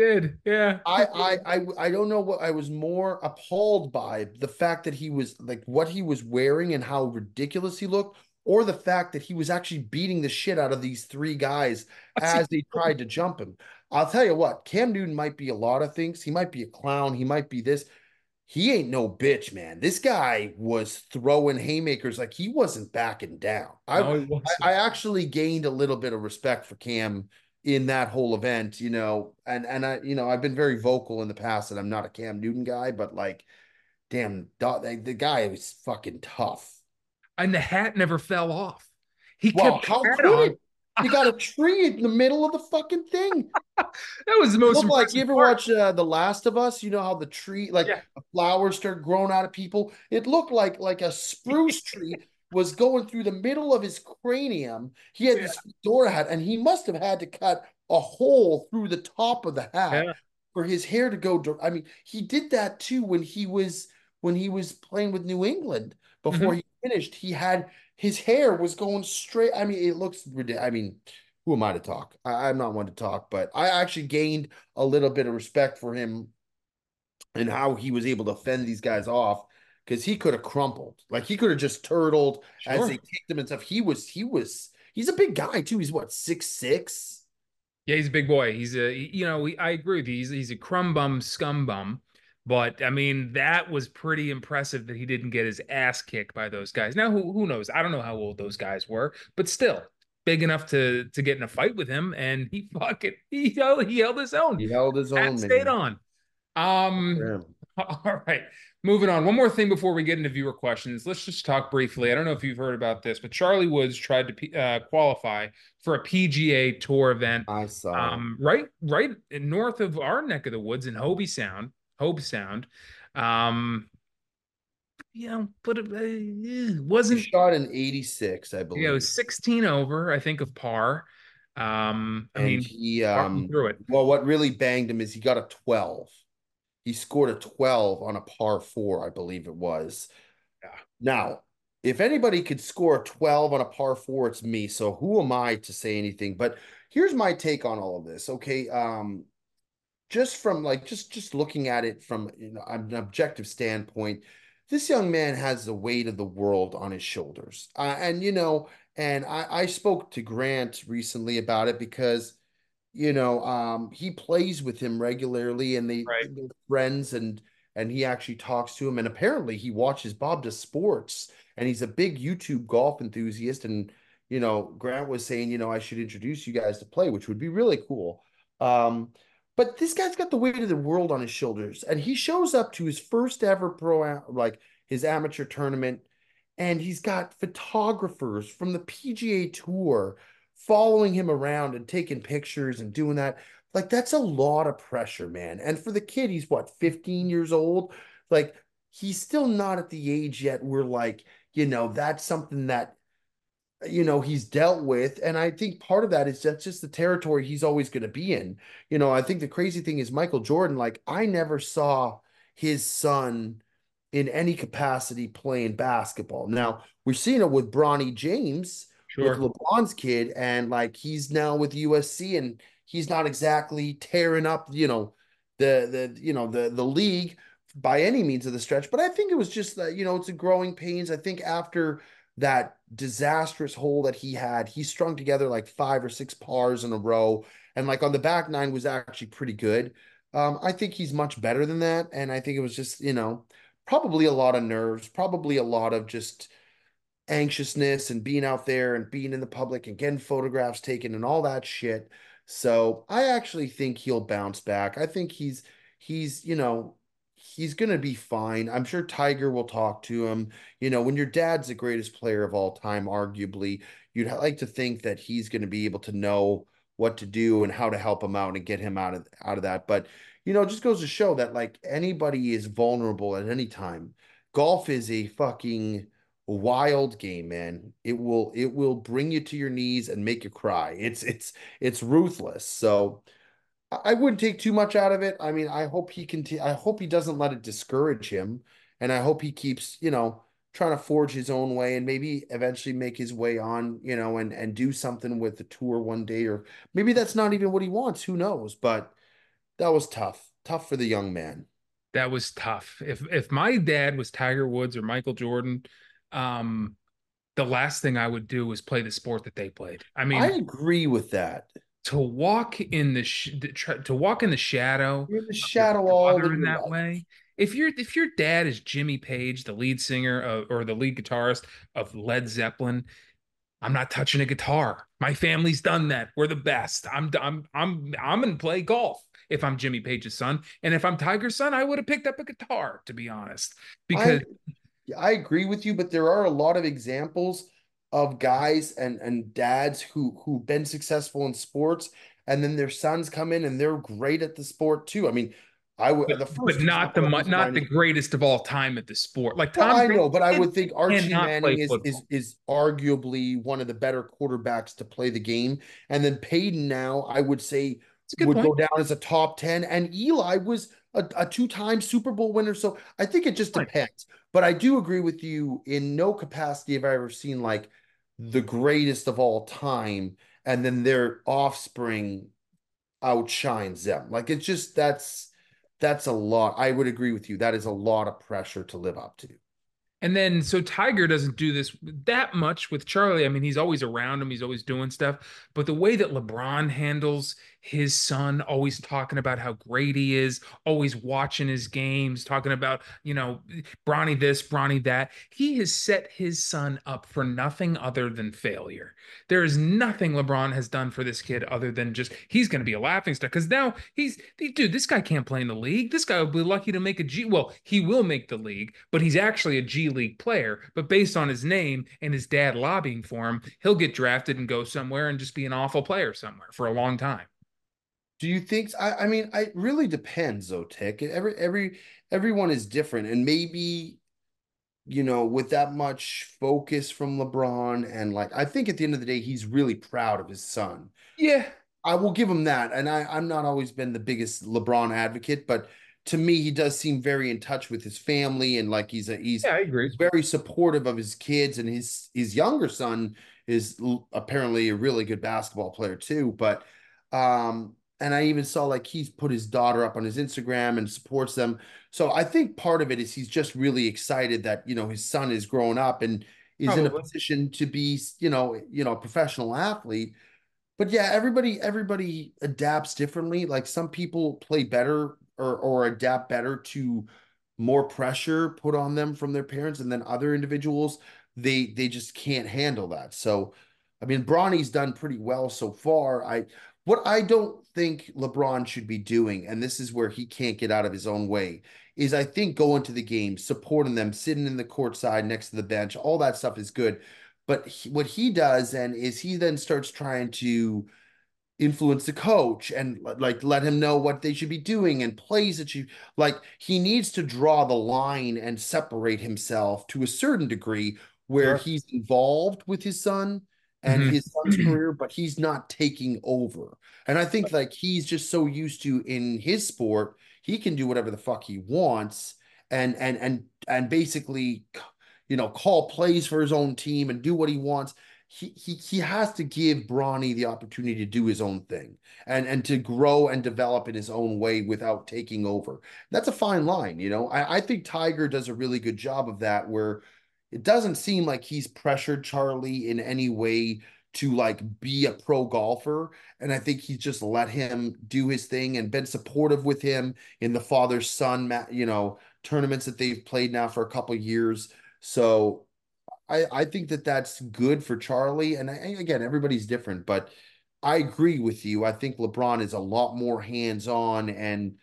did. Yeah. I, I I I don't know what I was more appalled by, the fact that he was like what he was wearing and how ridiculous he looked, or the fact that he was actually beating the shit out of these three guys as they tried to jump him. I'll tell you what, Cam Newton might be a lot of things. He might be a clown. He might be this. He ain't no bitch, man. This guy was throwing haymakers like he wasn't backing down. I No, he I, wasn't. I actually gained a little bit of respect for Cam in that whole event, you know, and and I, you know, I've been very vocal in the past that I'm not a Cam Newton guy, but like, damn, the, the guy was fucking tough. And the hat never fell off. He Well, kept the how hat could on. it? You got a tree in the middle of the fucking thing. That was the most Look like you impressive ever part. watch uh, The Last of Us? You know how the tree, like Yeah. the flowers start growing out of people. It looked like like a spruce tree was going through the middle of his cranium. He had Yeah. this fedora hat, and he must have had to cut a hole through the top of the hat Yeah. for his hair to go. I mean, he did that too when he was when he was playing with New England before Mhm. he finished. He had his hair was going straight. I mean, it looks ridiculous. I mean, who am I to talk? I, I'm not one to talk, but I actually gained a little bit of respect for him and how he was able to fend these guys off, because he could have crumpled. Like he could have just turtled as they Sure. kicked him and stuff. He was, he was, he's a big guy too. He's what, six six? Yeah, he's a big boy. He's a, you know, he, I agree with you. He's he's a crumb bum, scum bum. But I mean, that was pretty impressive that he didn't get his ass kicked by those guys. Now, who who knows? I don't know how old those guys were, but still big enough to to get in a fight with him, and he fucking he held he held his own. He held his Hat own, stayed man. on. Um, Yeah. all right. Moving on. One more thing before we get into viewer questions. Let's just talk briefly. I don't know if you've heard about this, but Charlie Woods tried to uh, qualify for a P G A Tour event, I saw it. um, right, right north of our neck of the woods in Hobie Sound, Hobe Sound. Um, you know, but it, uh, He wasn't. shot an eighty-six, I Yeah, it believe. was sixteen over, I think, of par. Um, I And mean, he, walk me um, through it. well, what really banged him is he got a twelve. He scored a twelve on a par four, I believe it was. Yeah. Now, if anybody could score a twelve on a par four, it's me. So who am I to say anything? But here's my take on all of this. Okay. Um, just from like just just looking at it from, you know, an objective standpoint, this young man has the weight of the world on his shoulders. Uh, and you know, and I, I spoke to Grant recently about it because you know, um, he plays with him regularly and they, Right. they're friends, and and he actually talks to him, and apparently he watches Bob Does Sports, and he's a big YouTube golf enthusiast. And you know, Grant was saying, you know, I should introduce you guys to play, which would be really cool. Um, but this guy's got the weight of the world on his shoulders, and he shows up to his first ever pro, like his amateur tournament, and he's got photographers from the P G A Tour following him around and taking pictures and doing that. Like, that's a lot of pressure, man. And for the kid, he's what, fifteen years old? Like, he's still not at the age yet where, like, you know, that's something that, you know, he's dealt with. And I think part of that is that's just the territory he's always going to be in. You know, I think the crazy thing is Michael Jordan, like, I never saw his son in any capacity playing basketball. Now, we're seeing it with Bronny James, with Sure. LeBron's kid, and like he's now with U S C, and he's not exactly tearing up, you know, the the you know the the league by any means of the stretch. But I think it was just that, you know, it's a growing pains. I think after that disastrous hole that he had, he strung together like five or six pars in a row, and like on the back nine was actually pretty good. Um, I think he's much better than that, and I think it was just, you know, probably a lot of nerves, probably a lot of just anxiousness and being out there and being in the public and getting photographs taken and all that shit. So I actually think he'll bounce back. I think he's he's, you know, he's gonna be fine. I'm sure Tiger will talk to him. You know, when your dad's the greatest player of all time, arguably, you'd like to think that he's gonna be able to know what to do and how to help him out and get him out of out of that. But you know, it just goes to show that like anybody is vulnerable at any time. Golf is a fucking wild game, man. It will it will bring you to your knees and make you cry. It's it's it's ruthless. So I I wouldn't take too much out of it. I mean, I hope he can. I hope he doesn't let it discourage him, and I hope he keeps, you know, trying to forge his own way and maybe eventually make his way on, you know, and and do something with the tour one day, or maybe that's not even what he wants. Who knows? But that was tough. Tough for the young man. That was tough. If if my dad was Tiger Woods or Michael Jordan, um, the last thing I would do was play the sport that they played. I I mean, agree with that. to walk in the sh- to walk in the shadow You're in the of your shadow all of father in your that life. way. If your if your dad is Jimmy Page, the lead singer of, or the lead guitarist of Led Zeppelin, I'm not touching a guitar. My family's done that. We're the best. I'm I'm I'm I'm gonna play golf if I'm Jimmy Page's son, and if I'm Tiger's son, I would have picked up a guitar, to be honest, I because I agree with you, but there are a lot of examples of guys and and dads who who've been successful in sports, and then their sons come in and they're great at the sport too. I mean, I would but the but first not the example that comes to not mind the is, greatest of all time at the sport. Like well, Tom I Brady know, but I would think Archie cannot play Manning is is football. is arguably one of the better quarterbacks to play the game. And then Peyton now, I would say, It's a good would point. go down as a top ten. And Eli was a, a two-time Super Bowl winner. So I think it just Right. depends. But I do agree with you, in no capacity have I ever seen like the greatest of all time, and then their offspring outshines them. Like it's just that's that's a lot. I would agree with you. That is a lot of pressure to live up to. And then, so Tiger doesn't do this that much with Charlie. I mean, he's always around him, he's always doing stuff. But the way that LeBron handles his son, always talking about how great he is, always watching his games, talking about, you know, Bronny this, Bronny that, he has set his son up for nothing other than failure. There is nothing LeBron has done for this kid other than just, he's going to be a laughing stock. Because now he's, dude, this guy can't play in the league. This guy will be lucky to make a G. Well, he will make the league, but he's actually a G League player. But based on his name and his dad lobbying for him, he'll get drafted and go somewhere and just be an awful player somewhere for a long time. Do you think? I, I mean, it really depends, though, Tick. Every every everyone is different, and maybe you know, with that much focus from LeBron, and like I think at the end of the day, he's really proud of his son. Yeah. I will give him that. And I, I'm not always been the biggest LeBron advocate, but to me, he does seem very in touch with his family, and like he's a he's Yeah, I agree. he's very supportive of his kids, and his his younger son is l- apparently a really good basketball player too. But um, and I even saw like he's put his daughter up on his Instagram and supports them. So I think part of it is he's just really excited that, you know, his son is growing up and is in a Probably. position to be, you know, you know, a professional athlete. But yeah, everybody everybody adapts differently. Like some people play better or or adapt better to more pressure put on them from their parents, and then other individuals they they just can't handle that. So, I mean, Bronny's done pretty well so far. I what I don't think LeBron should be doing, and this is where he can't get out of his own way, is I think going to the game, supporting them, sitting in the court side next to the bench, all that stuff is good. But he, what he does then is he then starts trying to influence the coach and like let him know what they should be doing and plays that you like. He needs to draw the line and separate himself to a certain degree where Sure. he's involved with his son and Mhm. his son's career, but he's not taking over. And I think like he's just so used to in his sport, he can do whatever the fuck he wants and and and and basically, you know, call plays for his own team and do what he wants. He he he has to give Bronny the opportunity to do his own thing and and to grow and develop in his own way without taking over. That's a fine line, you know. I, I think Tiger does a really good job of that, where it doesn't seem like he's pressured Charlie in any way to like be a pro golfer. And I think he's just let him do his thing and been supportive with him in the father son, you know, tournaments that they've played now for a couple years. So I, I think that that's good for Charlie. And I, again, everybody's different, but I agree with you. I think LeBron is a lot more hands-on and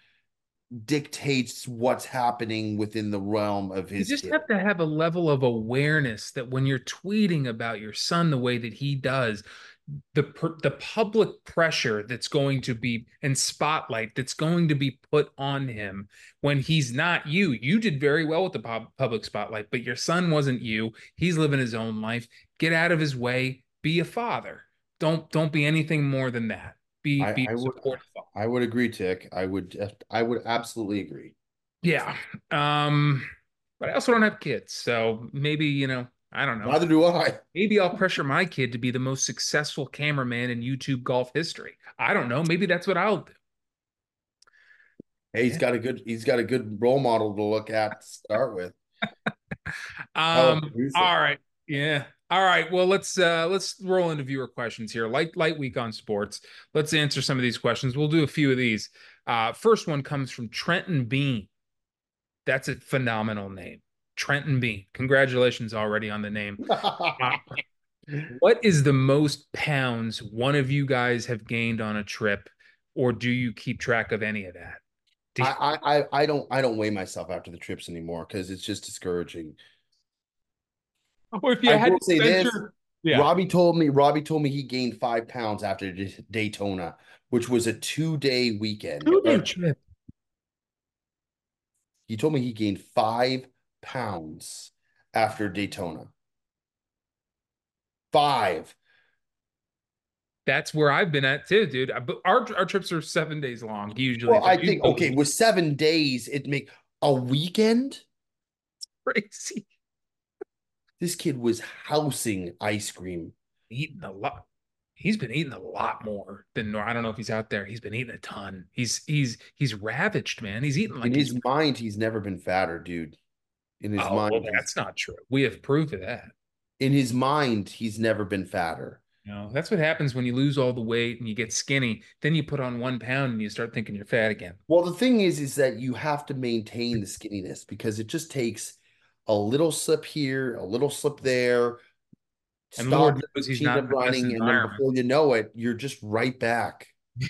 dictates what's happening within the realm of You his just kid. have to have a level of awareness that when you're tweeting about your son the way that he does, the the public pressure that's going to be and spotlight that's going to be put on him when he's not you. You did very well with the pub, public spotlight, but your son wasn't you. He's living his own life. Get out of his way. Be a father. Don't don't be anything more than that. Be I, be I a would supportive father. I would agree, Tick. I would I would absolutely agree. Yeah. Um, but I also don't have kids, so maybe, you know, I don't know. Neither do I. Maybe I'll pressure my kid to be the most successful cameraman in YouTube golf history. I don't know. Maybe that's what I'll do. Hey, he's Yeah. got a good he's got a good role model to look at to start with. Hell of a Um, producer. all right. Yeah. All right. Well, let's uh let's roll into viewer questions here. Light light week on sports. Let's answer some of these questions. We'll do a few of these. Uh first one comes from Trenton Bean. That's a phenomenal name. Trenton Bean. Congratulations already on the name. Uh, what is the most pounds one of you guys have gained on a trip, or do you keep track of any of that? Do you- I, I I I don't I don't weigh myself after the trips anymore because it's just discouraging. or if you I had will to say this. venture, yeah. Robbie told me Robbie told me he gained five pounds after D- Daytona, which was a two day weekend. Two-day Or trip. he told me he gained five pounds after Daytona. Five. That's where I've been at too, dude. Uh, But our our trips are seven days long usually, Well, but I think okay, usually with seven days, it make a weekend. crazy. This kid was housing ice cream. Eating a lot. He's been eating a lot more than nor. I don't know if he's out there. He's been eating a ton. He's he's he's ravaged, man. He's eating In like he's. his mind, he's never been fatter, dude. In his Oh well, mind, he's that's not true. We have proof of that. in his mind, he's never been fatter. You know, that's what happens when you lose all the weight and you get skinny. Then you put on one pound and you start thinking you're fat again. Well, the thing is, is that you have to maintain the skinniness because it just takes a little slip here, a little slip there, And stop Lord the knows he's machine not of in the best running, and then environment. before you know it, you're just right back.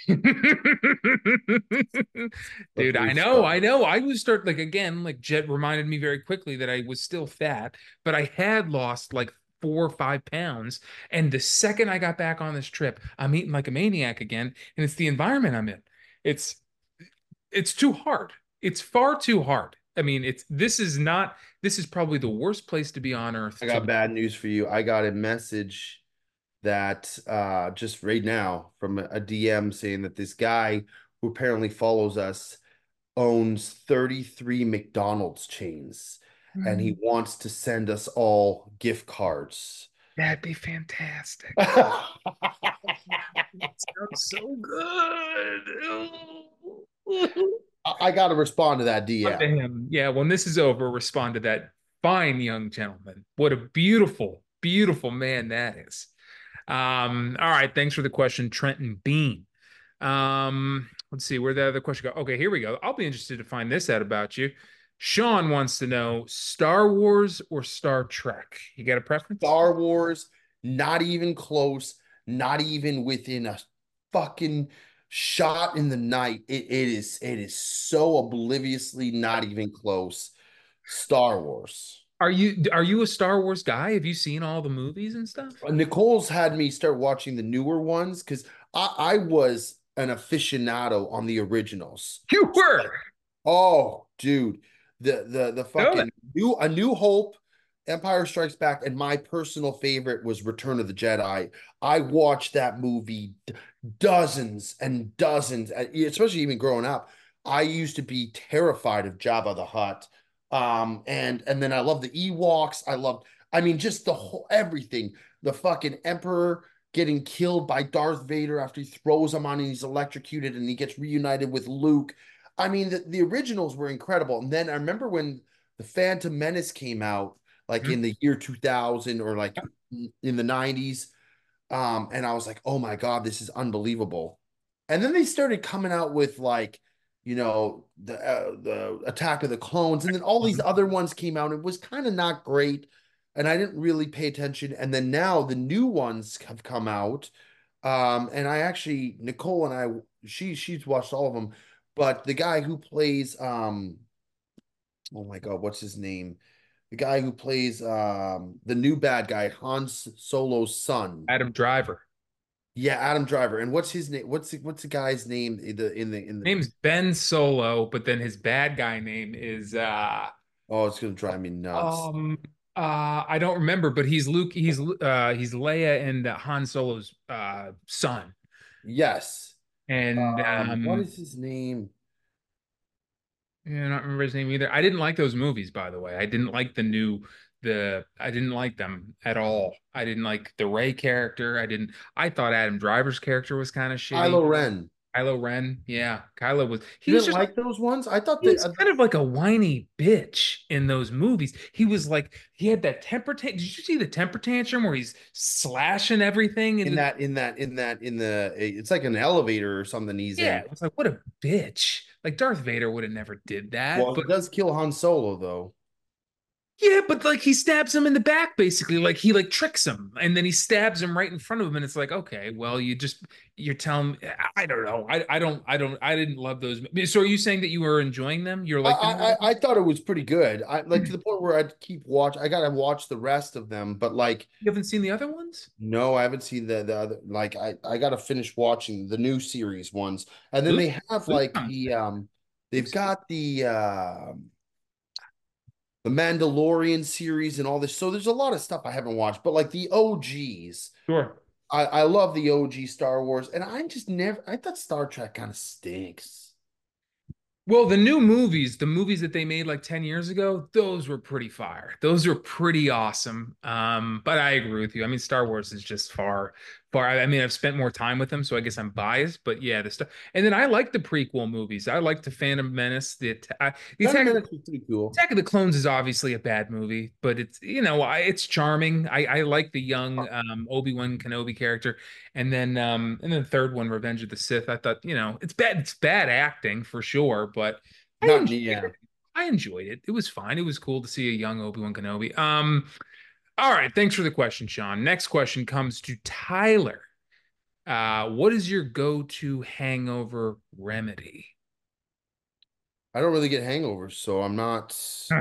Dude, Slippery I know, slope. I know. I was start like again, like Jet reminded me very quickly that I was still fat, but I had lost like four or five pounds. And the second I got back on this trip, I'm eating like a maniac again, and it's the environment I'm in. It's it's too hard. It's far too hard. I mean, it's this is not this is probably the worst place to be on earth I to got bad news for you. I got a message that uh just right now from a D M saying that this guy who apparently follows us owns thirty-three McDonald's chains and he wants to send us all gift cards. That'd be fantastic. I It sounds so good. got to respond to that On to D M. him. Yeah, when this is over, respond to that fine young gentleman. What a beautiful, beautiful man that is. Um, all right, thanks for the question, Trenton Bean. Um, let's see where the other question go. Okay, here we go. I'll be interested to find this out about you. Sean wants to know Star Wars or Star Trek. You got a preference? Star Wars, not even close, not even within a fucking shot in the night. It, it is it is so obliviously not even close. Star Wars. Are you are you a Star Wars guy? Have you seen all the movies and stuff? Uh, Nicole's had me start watching the newer ones because I, I was an aficionado on the originals. You were. Oh, dude, the the the Know that. fucking new A New Hope, Empire Strikes Back, and my personal favorite was Return of the Jedi. I watched that movie d- dozens and dozens, uh, especially even growing up. I used to be terrified of Jabba the Hutt. Um, and and then I love the Ewoks. I loved, I mean, just the whole everything. The fucking Emperor getting killed by Darth Vader after he throws him on and he's electrocuted and he gets reunited with Luke. I mean, the, the originals were incredible. And then I remember when the Phantom Menace came out, like Mhm. in the year two thousand or like in the nineties. Um, and I was like, oh my God, this is unbelievable. And then they started coming out with like, you know, the uh, the Attack of the Clones, and then all these other ones came out. It was kind of not great, and I didn't really pay attention. And then now the new ones have come out, um, and I actually Nicole and I she she's watched all of them, but the guy who plays um oh my God, what's his name? The guy who plays um the new bad guy, Hans Solo's son. Adam Driver. Yeah, Adam Driver. And what's his name? What's the, what's the guy's name in the in the in the Name's Ben Solo, but then his bad guy name is uh Oh, it's gonna drive me nuts. um uh I don't remember, but he's Luke. He's uh he's Leia and uh, Han Solo's uh son, Yes. and Um, what um is his name? yeah, I don't remember his name either. I didn't like those movies, by the way. I didn't like the new the I didn't like them at all. I didn't like the Ray character. I didn't. I thought Adam Driver's character was kind of shitty. Kylo Ren. Kylo Ren. Yeah, Kylo was he You was didn't just like those ones? I thought he that was uh, kind of like a whiny bitch in those movies. He was like he had that temper tantrum. Did you see the temper tantrum where he's slashing everything in into that in that in that in the it's like an elevator or something he's yeah, in. it was like what a bitch. Like Darth Vader would have never did that, Well, but he does kill Han Solo though. yeah, but like he stabs him in the back basically. Like he like tricks him and then he stabs him right in front of him and it's like, okay, well, you just you're telling I don't know. I I don't I don't I didn't love those. So are you saying that you were enjoying them? You're I, like them? I I thought it was pretty good. I like to the point where I'd keep watch. I gotta watch the rest of them, but like You haven't seen the other ones? no, I haven't seen the the other. Like I I gotta finish watching the new series ones, and then Luke, they have Luke like comes the back. um they've Luke's got the uh, the Mandalorian series and all this. So there's a lot of stuff I haven't watched, but like the O Gs, sure. I I love the O G Star Wars, and I just never I thought Star Trek kind of stinks. Well, the new movies, the movies that they made like ten years ago, those were pretty fire. Those were pretty awesome. Um, but I agree with you. I mean, Star Wars is just far, far. I mean, I've spent more time with them, so I guess I'm biased. But yeah, the stuff. And then I like the prequel movies. I like the Phantom Menace. The, Atta- the Phantom Attack, Menace was pretty cool. Attack of the Clones is obviously a bad movie, but it's you know I, it's charming. I, I like the young um, Obi-Wan Kenobi character, and then um, and then the third one, Revenge of the Sith. I thought you know it's bad. It's bad acting for sure, but I Not enjoyed yeah. it. I enjoyed it. It was fine. It was cool to see a young Obi-Wan Kenobi. Um, all right, thanks for the question, Sean. Next question comes to Tyler. Uh, what is your go-to hangover remedy? I don't really get hangovers, so I'm not.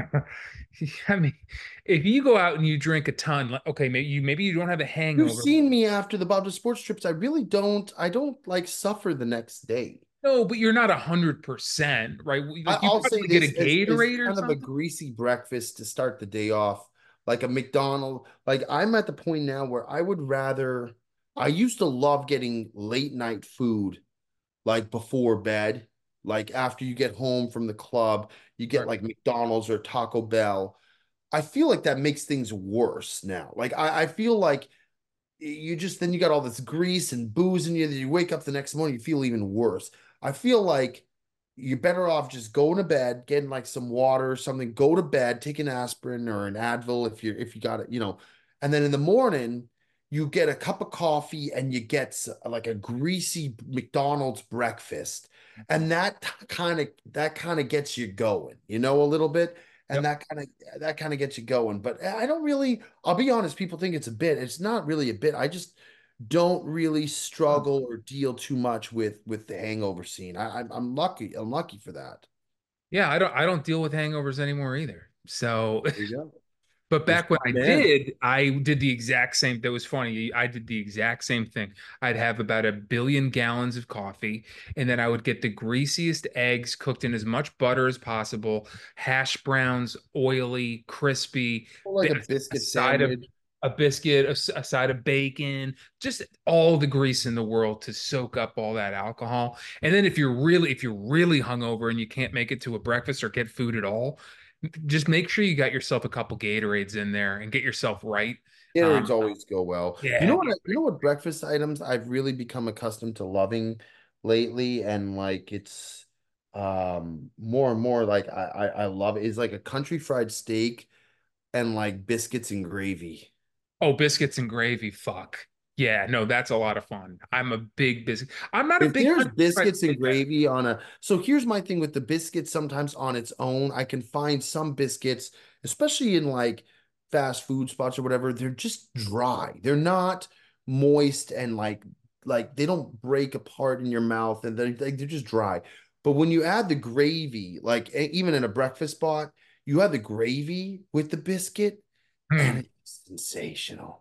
I mean, if you go out and you drink a ton, like, okay, maybe you maybe you don't have a You've hangover. seen me after the Bob to Sports trips. I really don't. I don't like suffer the next day. No, but you're not a hundred percent, right? I, Like you I'll say probably get a this as, as Gatorade or kind of a something. greasy breakfast to start the day off, like a McDonald's. Like I'm at the point now where I would rather. I used to love getting late night food, like before bed, like after you get home from the club, you get Right. like McDonald's or Taco Bell. I feel like that makes things worse now. Like I, I feel like you just then you got all this grease and booze in you that you wake up the next morning, you feel even worse. I feel like you're better off just going to bed, getting like some water or something, go to bed, take an aspirin or an Advil if you're if you got it, you know, and then in the morning you get a cup of coffee and you get s- like a greasy McDonald's breakfast. And that kind of that kind of gets you going, you know, a little bit. And Yep. that kind of that kind of gets you going. But I don't really, I'll be honest, people think it's a bit. It's not really a bit. I just don't really struggle or deal too much with with the hangover scene. I, I'm I'm lucky. I'm lucky for that. Yeah, I don't I don't deal with hangovers anymore either. So There you go. but You're a back when smart I man. did, I did the exact same. That was funny. I did the exact same thing. I'd have about a billion gallons of coffee, and then I would get the greasiest eggs cooked in as much butter as possible, hash browns, oily, crispy, Or like bi- a a biscuit side of sandwich. a biscuit, a, s- a side of bacon, just all the grease in the world to soak up all that alcohol. And then if you're really, if you're really hungover and you can't make it to a breakfast or get food at all, just make sure you got yourself a couple Gatorades in there and get yourself right. Gatorades Um, always go well. You yeah, know what? I, you know what breakfast items I've really become accustomed to loving lately, and like it's um more and more like I I, I love it is like a country fried steak and like biscuits and gravy. oh, biscuits and gravy. Fuck. Yeah, no, that's a lot of fun. I'm a big biscuit. I'm not a If big there's country fried biscuits and steak guy. gravy on a, so here's my thing with the biscuits, sometimes on its own, I can find some biscuits, especially in like fast food spots or whatever, they're just dry. They're not moist and like like they don't break apart in your mouth and they're like, they're just dry. But when you add the gravy, like e- even in a breakfast spot, you add the gravy with the biscuit and Hmm. it's sensational.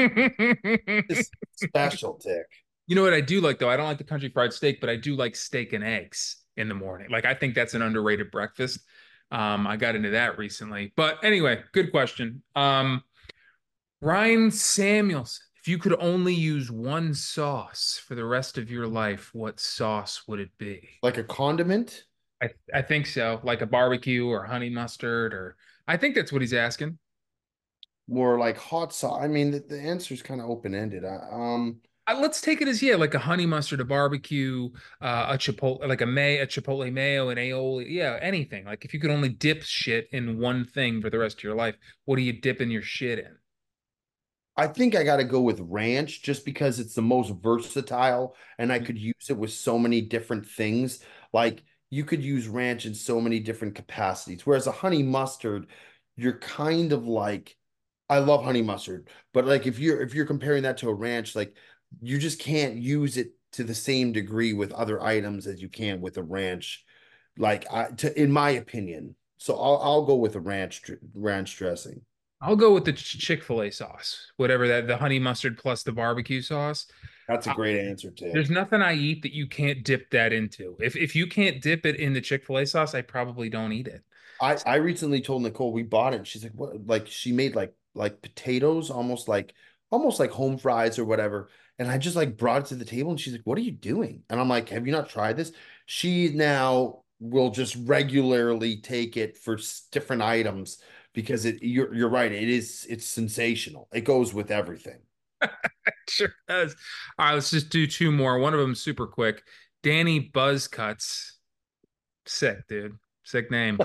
You It's special, Tick. know what I do like though? I don't like the country fried steak, but I do like steak and eggs in the morning. Like I think that's an underrated breakfast. Um, I got into that recently. But anyway, good question. Um, Ryan Samuelson, if you could only use one sauce for the rest of your life, what sauce would it be? Like a condiment. I I think so, like a barbecue or honey mustard, or I think that's what he's asking. More like hot sauce. I mean, the, the answer is kind of open ended. I, um, Uh, let's take it as yeah, like a honey mustard, a barbecue, uh, a chipotle, like a may, a chipotle mayo, an aioli, yeah, anything. Like if you could only dip shit in one thing for the rest of your life, what are you dipping your shit in? I think I got to go with ranch just because it's the most versatile and I could use it with so many different things. Like you could use ranch in so many different capacities. Whereas a honey mustard, you're kind of like, I love honey mustard, but like if you're if you're comparing that to a ranch, like you just can't use it to the same degree with other items as you can with a ranch. Like I, to, in my opinion. So I'll I'll go with a ranch ranch dressing. I'll go with the Chick-fil-A sauce, whatever that, the honey mustard plus the barbecue sauce. That's a Uh, great answer, there's Tim. nothing I eat that you can't dip that into. If if you can't dip it in the Chick-fil-A sauce, I probably don't eat it. I I recently told Nicole we bought it. And she's like, what? Like she made like like potatoes, almost like almost like home fries or whatever. And I just like brought it to the table, and she's like, "What are you doing?" And I'm like, "Have you not tried this?" She now will just regularly take it for s- different items because it. You're you're right. It is it's sensational. It goes with everything. Sure does. All right, let's just do two more. One of them super quick. Danny Buzzcuts. Sick, dude. Sick name.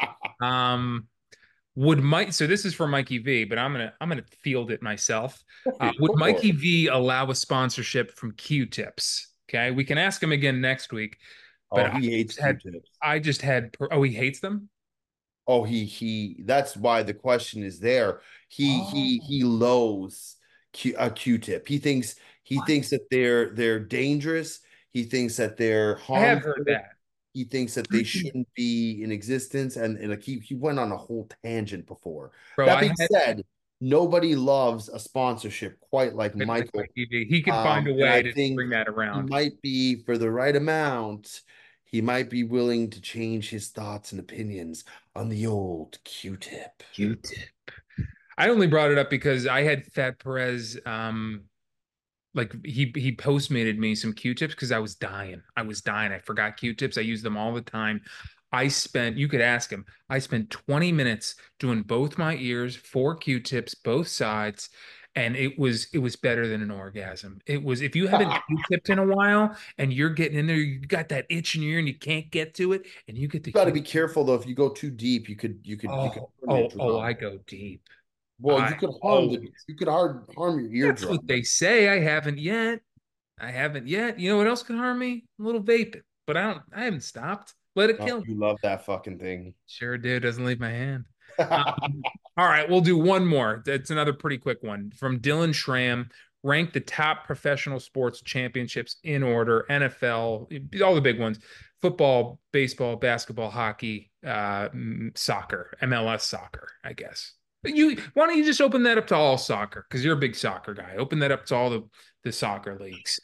Um, would Mike, so this is for Mikey V, but I'm gonna I'm gonna field it myself. Uh, would Go for it. Mikey V allow a sponsorship from Q-Tips? Okay, we can ask him again next week, but Oh, I he hates just had Q-tips. I just had oh, he hates them? Oh, he he. That's why the question is there. He he Oh, he loathes Q, a Q-tip. He thinks he what? thinks that they're they're dangerous. He thinks that they're I have heard harmful. that. He thinks that they Freaking- shouldn't be in existence. And, and like he he went on a whole tangent before. Bro, That I being had said, nobody loves a sponsorship quite like like Michael. Mikey V. He could find Um, a and way I to think bring that he around. might be for the right amount. He might be willing to change his thoughts and opinions on the old Q-tip. Q-tip. I only brought it up because I had Fat Perez um like he he postmated me some Q-tips because I was dying. I was dying. I forgot Q-tips. I use them all the time. I spent, you could ask him, I spent twenty minutes doing both my ears, four Q-tips, both sides, and it was it was better than an orgasm. It was if you haven't Q-tipped in a while and you're getting in there, you got that itch in your ear and you can't get to it, and you get the Got to Q. be careful though. If you go too deep, you could you could you could Oh, harm your oh, oh, I drum. go deep. Well, I you could harm the always. you could hard harm your That's what eardrum. they say. I haven't yet. I haven't yet. You know what else can harm me? A little vaping. But I don't I haven't stopped. Let it Oh, kill me. you love that fucking thing. Sure do. Doesn't leave my hand. Um, all right, we'll do one more. That's another pretty quick one from Dylan Schramm. Rank the top professional sports championships in order: N F L, all the big ones, football, baseball, basketball, hockey, uh, soccer, M L S soccer, I guess. You why don't you just open that up to all soccer? Because you're a big soccer guy. Open that up to all the the soccer leagues.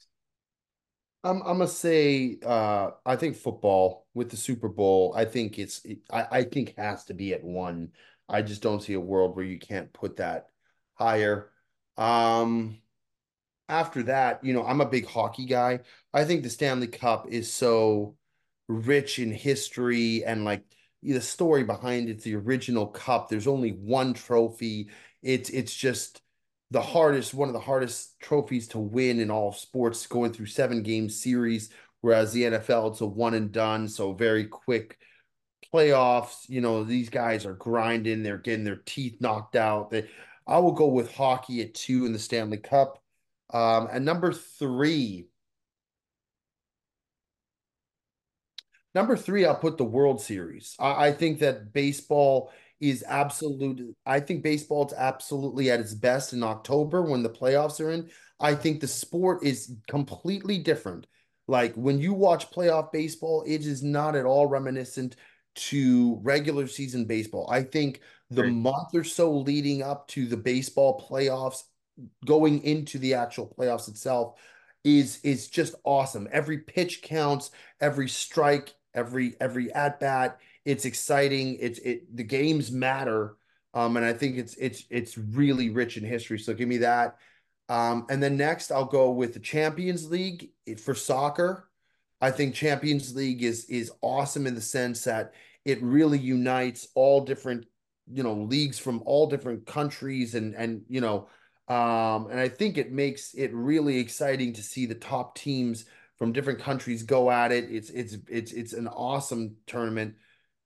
I'm I'm gonna say uh I think football with the Super Bowl, I think it's it, I, I think has to be at one. I just don't see a world where you can't put that higher. Um After that, you know, I'm a big hockey guy. I think the Stanley Cup is so rich in history and like the story behind it, the original cup. There's only one trophy. It's it's just the hardest, one of the hardest trophies to win in all of sports, going through seven game series, whereas the N F L, it's a one and done, so very quick playoffs. You know, these guys are grinding, they're getting their teeth knocked out. They, I will go with hockey at two in the Stanley Cup. Um, and number three, number three, I'll put the World Series. I, I think that baseball is absolute. I think baseball is absolutely at its best in October when the playoffs are in. I think the sport is completely different. Like when you watch playoff baseball, it is not at all reminiscent to regular season baseball. I think the Great. month or so leading up to the baseball playoffs going into the actual playoffs itself is is just awesome. Every pitch counts, every strike, every every at bat. It's exciting. It's it the games matter. Um, and I think it's it's it's really rich in history. So give me that. Um, and then next I'll go with the Champions League for soccer. I think Champions League is is awesome in the sense that it really unites all different, you know, leagues from all different countries and and you know Um, and I think it makes it really exciting to see the top teams from different countries go at it. It's it's it's it's an awesome tournament.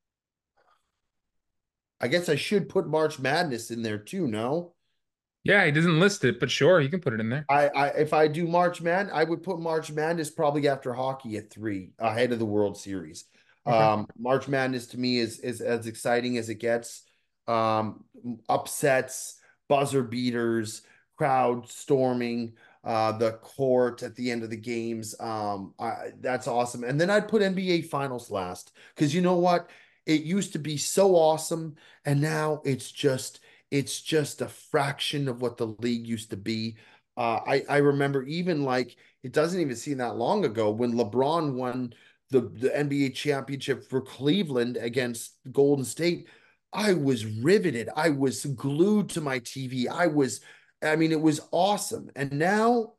I guess I should put March Madness in there too, no? Yeah, he doesn't list it, but sure, you can put it in there. I, I if I do March Madness, I would put March Madness probably after hockey at three, ahead of the World Series. Okay. Um, March Madness to me is is as exciting as it gets. Um, upsets, buzzer beaters, crowd storming, uh, the court at the end of the games. Um, I, that's awesome. And then I'd put N B A Finals last because you know what? It used to be so awesome, and now it's just it's just a fraction of what the league used to be. Uh, I I remember even like it doesn't even seem that long ago when LeBron won the the N B A championship for Cleveland against Golden State. I was riveted. I was glued to my T V. I was, I mean, it was awesome. And now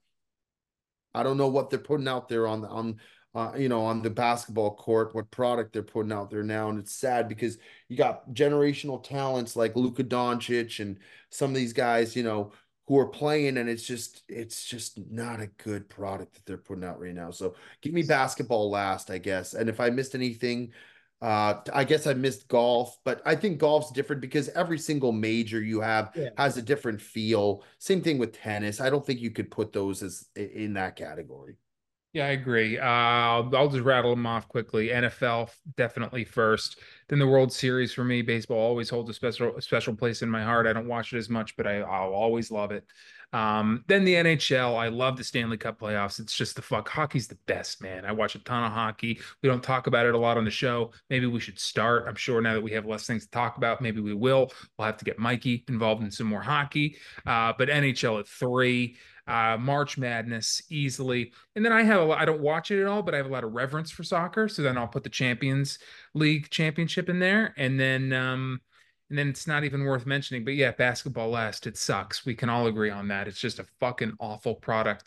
I don't know what they're putting out there on the on uh, you know, on the basketball court, what product they're putting out there now. And it's sad because you got generational talents like Luka Doncic and some of these guys, you know, who are playing, and it's just it's just not a good product that they're putting out right now. So give me basketball last, I guess. And if I missed anything, uh, I guess I missed golf, but I think golf's different because every single major you have Yeah. has a different feel. Same thing with tennis. I don't think you could put those as in that category. Yeah, I agree. Uh, I'll, I'll just rattle them off quickly. N F L definitely first. Then the World Series for me. Baseball always holds a special a special place in my heart. I don't watch it as much, but I, I'll always love it. Um, then the N H L. I love the Stanley Cup playoffs. It's just the fuck. Hockey's the best, man. I watch a ton of hockey. We don't talk about it a lot on the show. Maybe we should start. I'm sure now that we have less things to talk about, maybe we will. We'll have to get Mikey involved in some more hockey. Uh, but N H L at three. Uh, March Madness easily. And then I have a lot, I don't watch it at all, but I have a lot of reverence for soccer. So then I'll put the Champions League championship in there. And then um and then it's not even worth mentioning. But yeah, basketball last. It sucks. We can all agree on that. It's just a fucking awful product.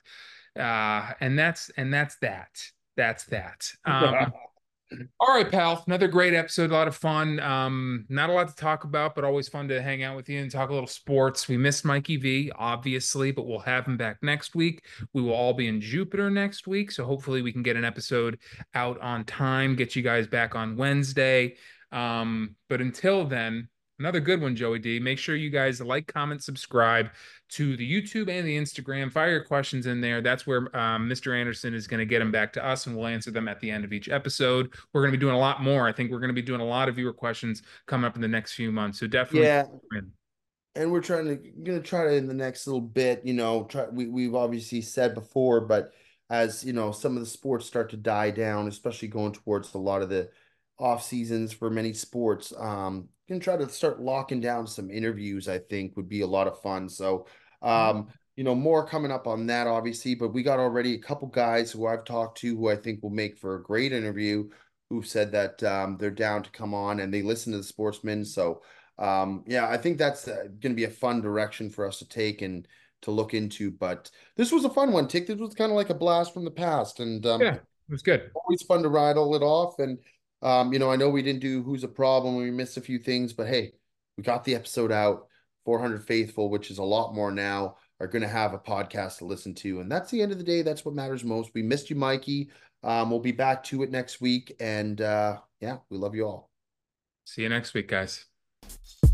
Uh and that's and that's that. That's that. Um all right, pal. Another great episode. A lot of fun. Um, not a lot to talk about, but always fun to hang out with you and talk a little sports. We missed Mikey V, obviously, but we'll have him back next week. We will all be in Jupiter next week, so hopefully we can get an episode out on time, get you guys back on Wednesday. Um, but until then, another good one, Joey D. Make sure you guys like, comment, subscribe to the YouTube and the Instagram. Fire your questions in there. That's where um, Mister Anderson is going to get them back to us, and we'll answer them at the end of each episode. We're going to be doing a lot more. I think we're going to be doing a lot of viewer questions coming up in the next few months. So definitely. Yeah. And we're trying to gonna try to in the next little bit, you know, try we we've obviously said before, but as you know, some of the sports start to die down, especially going towards a lot of the off seasons for many sports, um, gonna try to start locking down some interviews, I think would be a lot of fun. So um, you know, more coming up on that, obviously, but we got already a couple guys who I've talked to who I think will make for a great interview, who said that um, they're down to come on and they listen to the Sportsman. So um, yeah, I think that's uh, going to be a fun direction for us to take and to look into. But this was a fun one, Tick. This was kind of like a blast from the past, and um, Yeah, it was good. always fun to rattle it off. And um, you know, I know we didn't do Who's a Problem, we missed a few things, but hey, we got the episode out. four hundred Faithful, which is a lot more now, are going to have a podcast to listen to, and that's the end of the day. That's what matters most. We missed you, Mikey. Um, we'll be back to it next week, and uh, yeah, we love you all. See you next week, guys.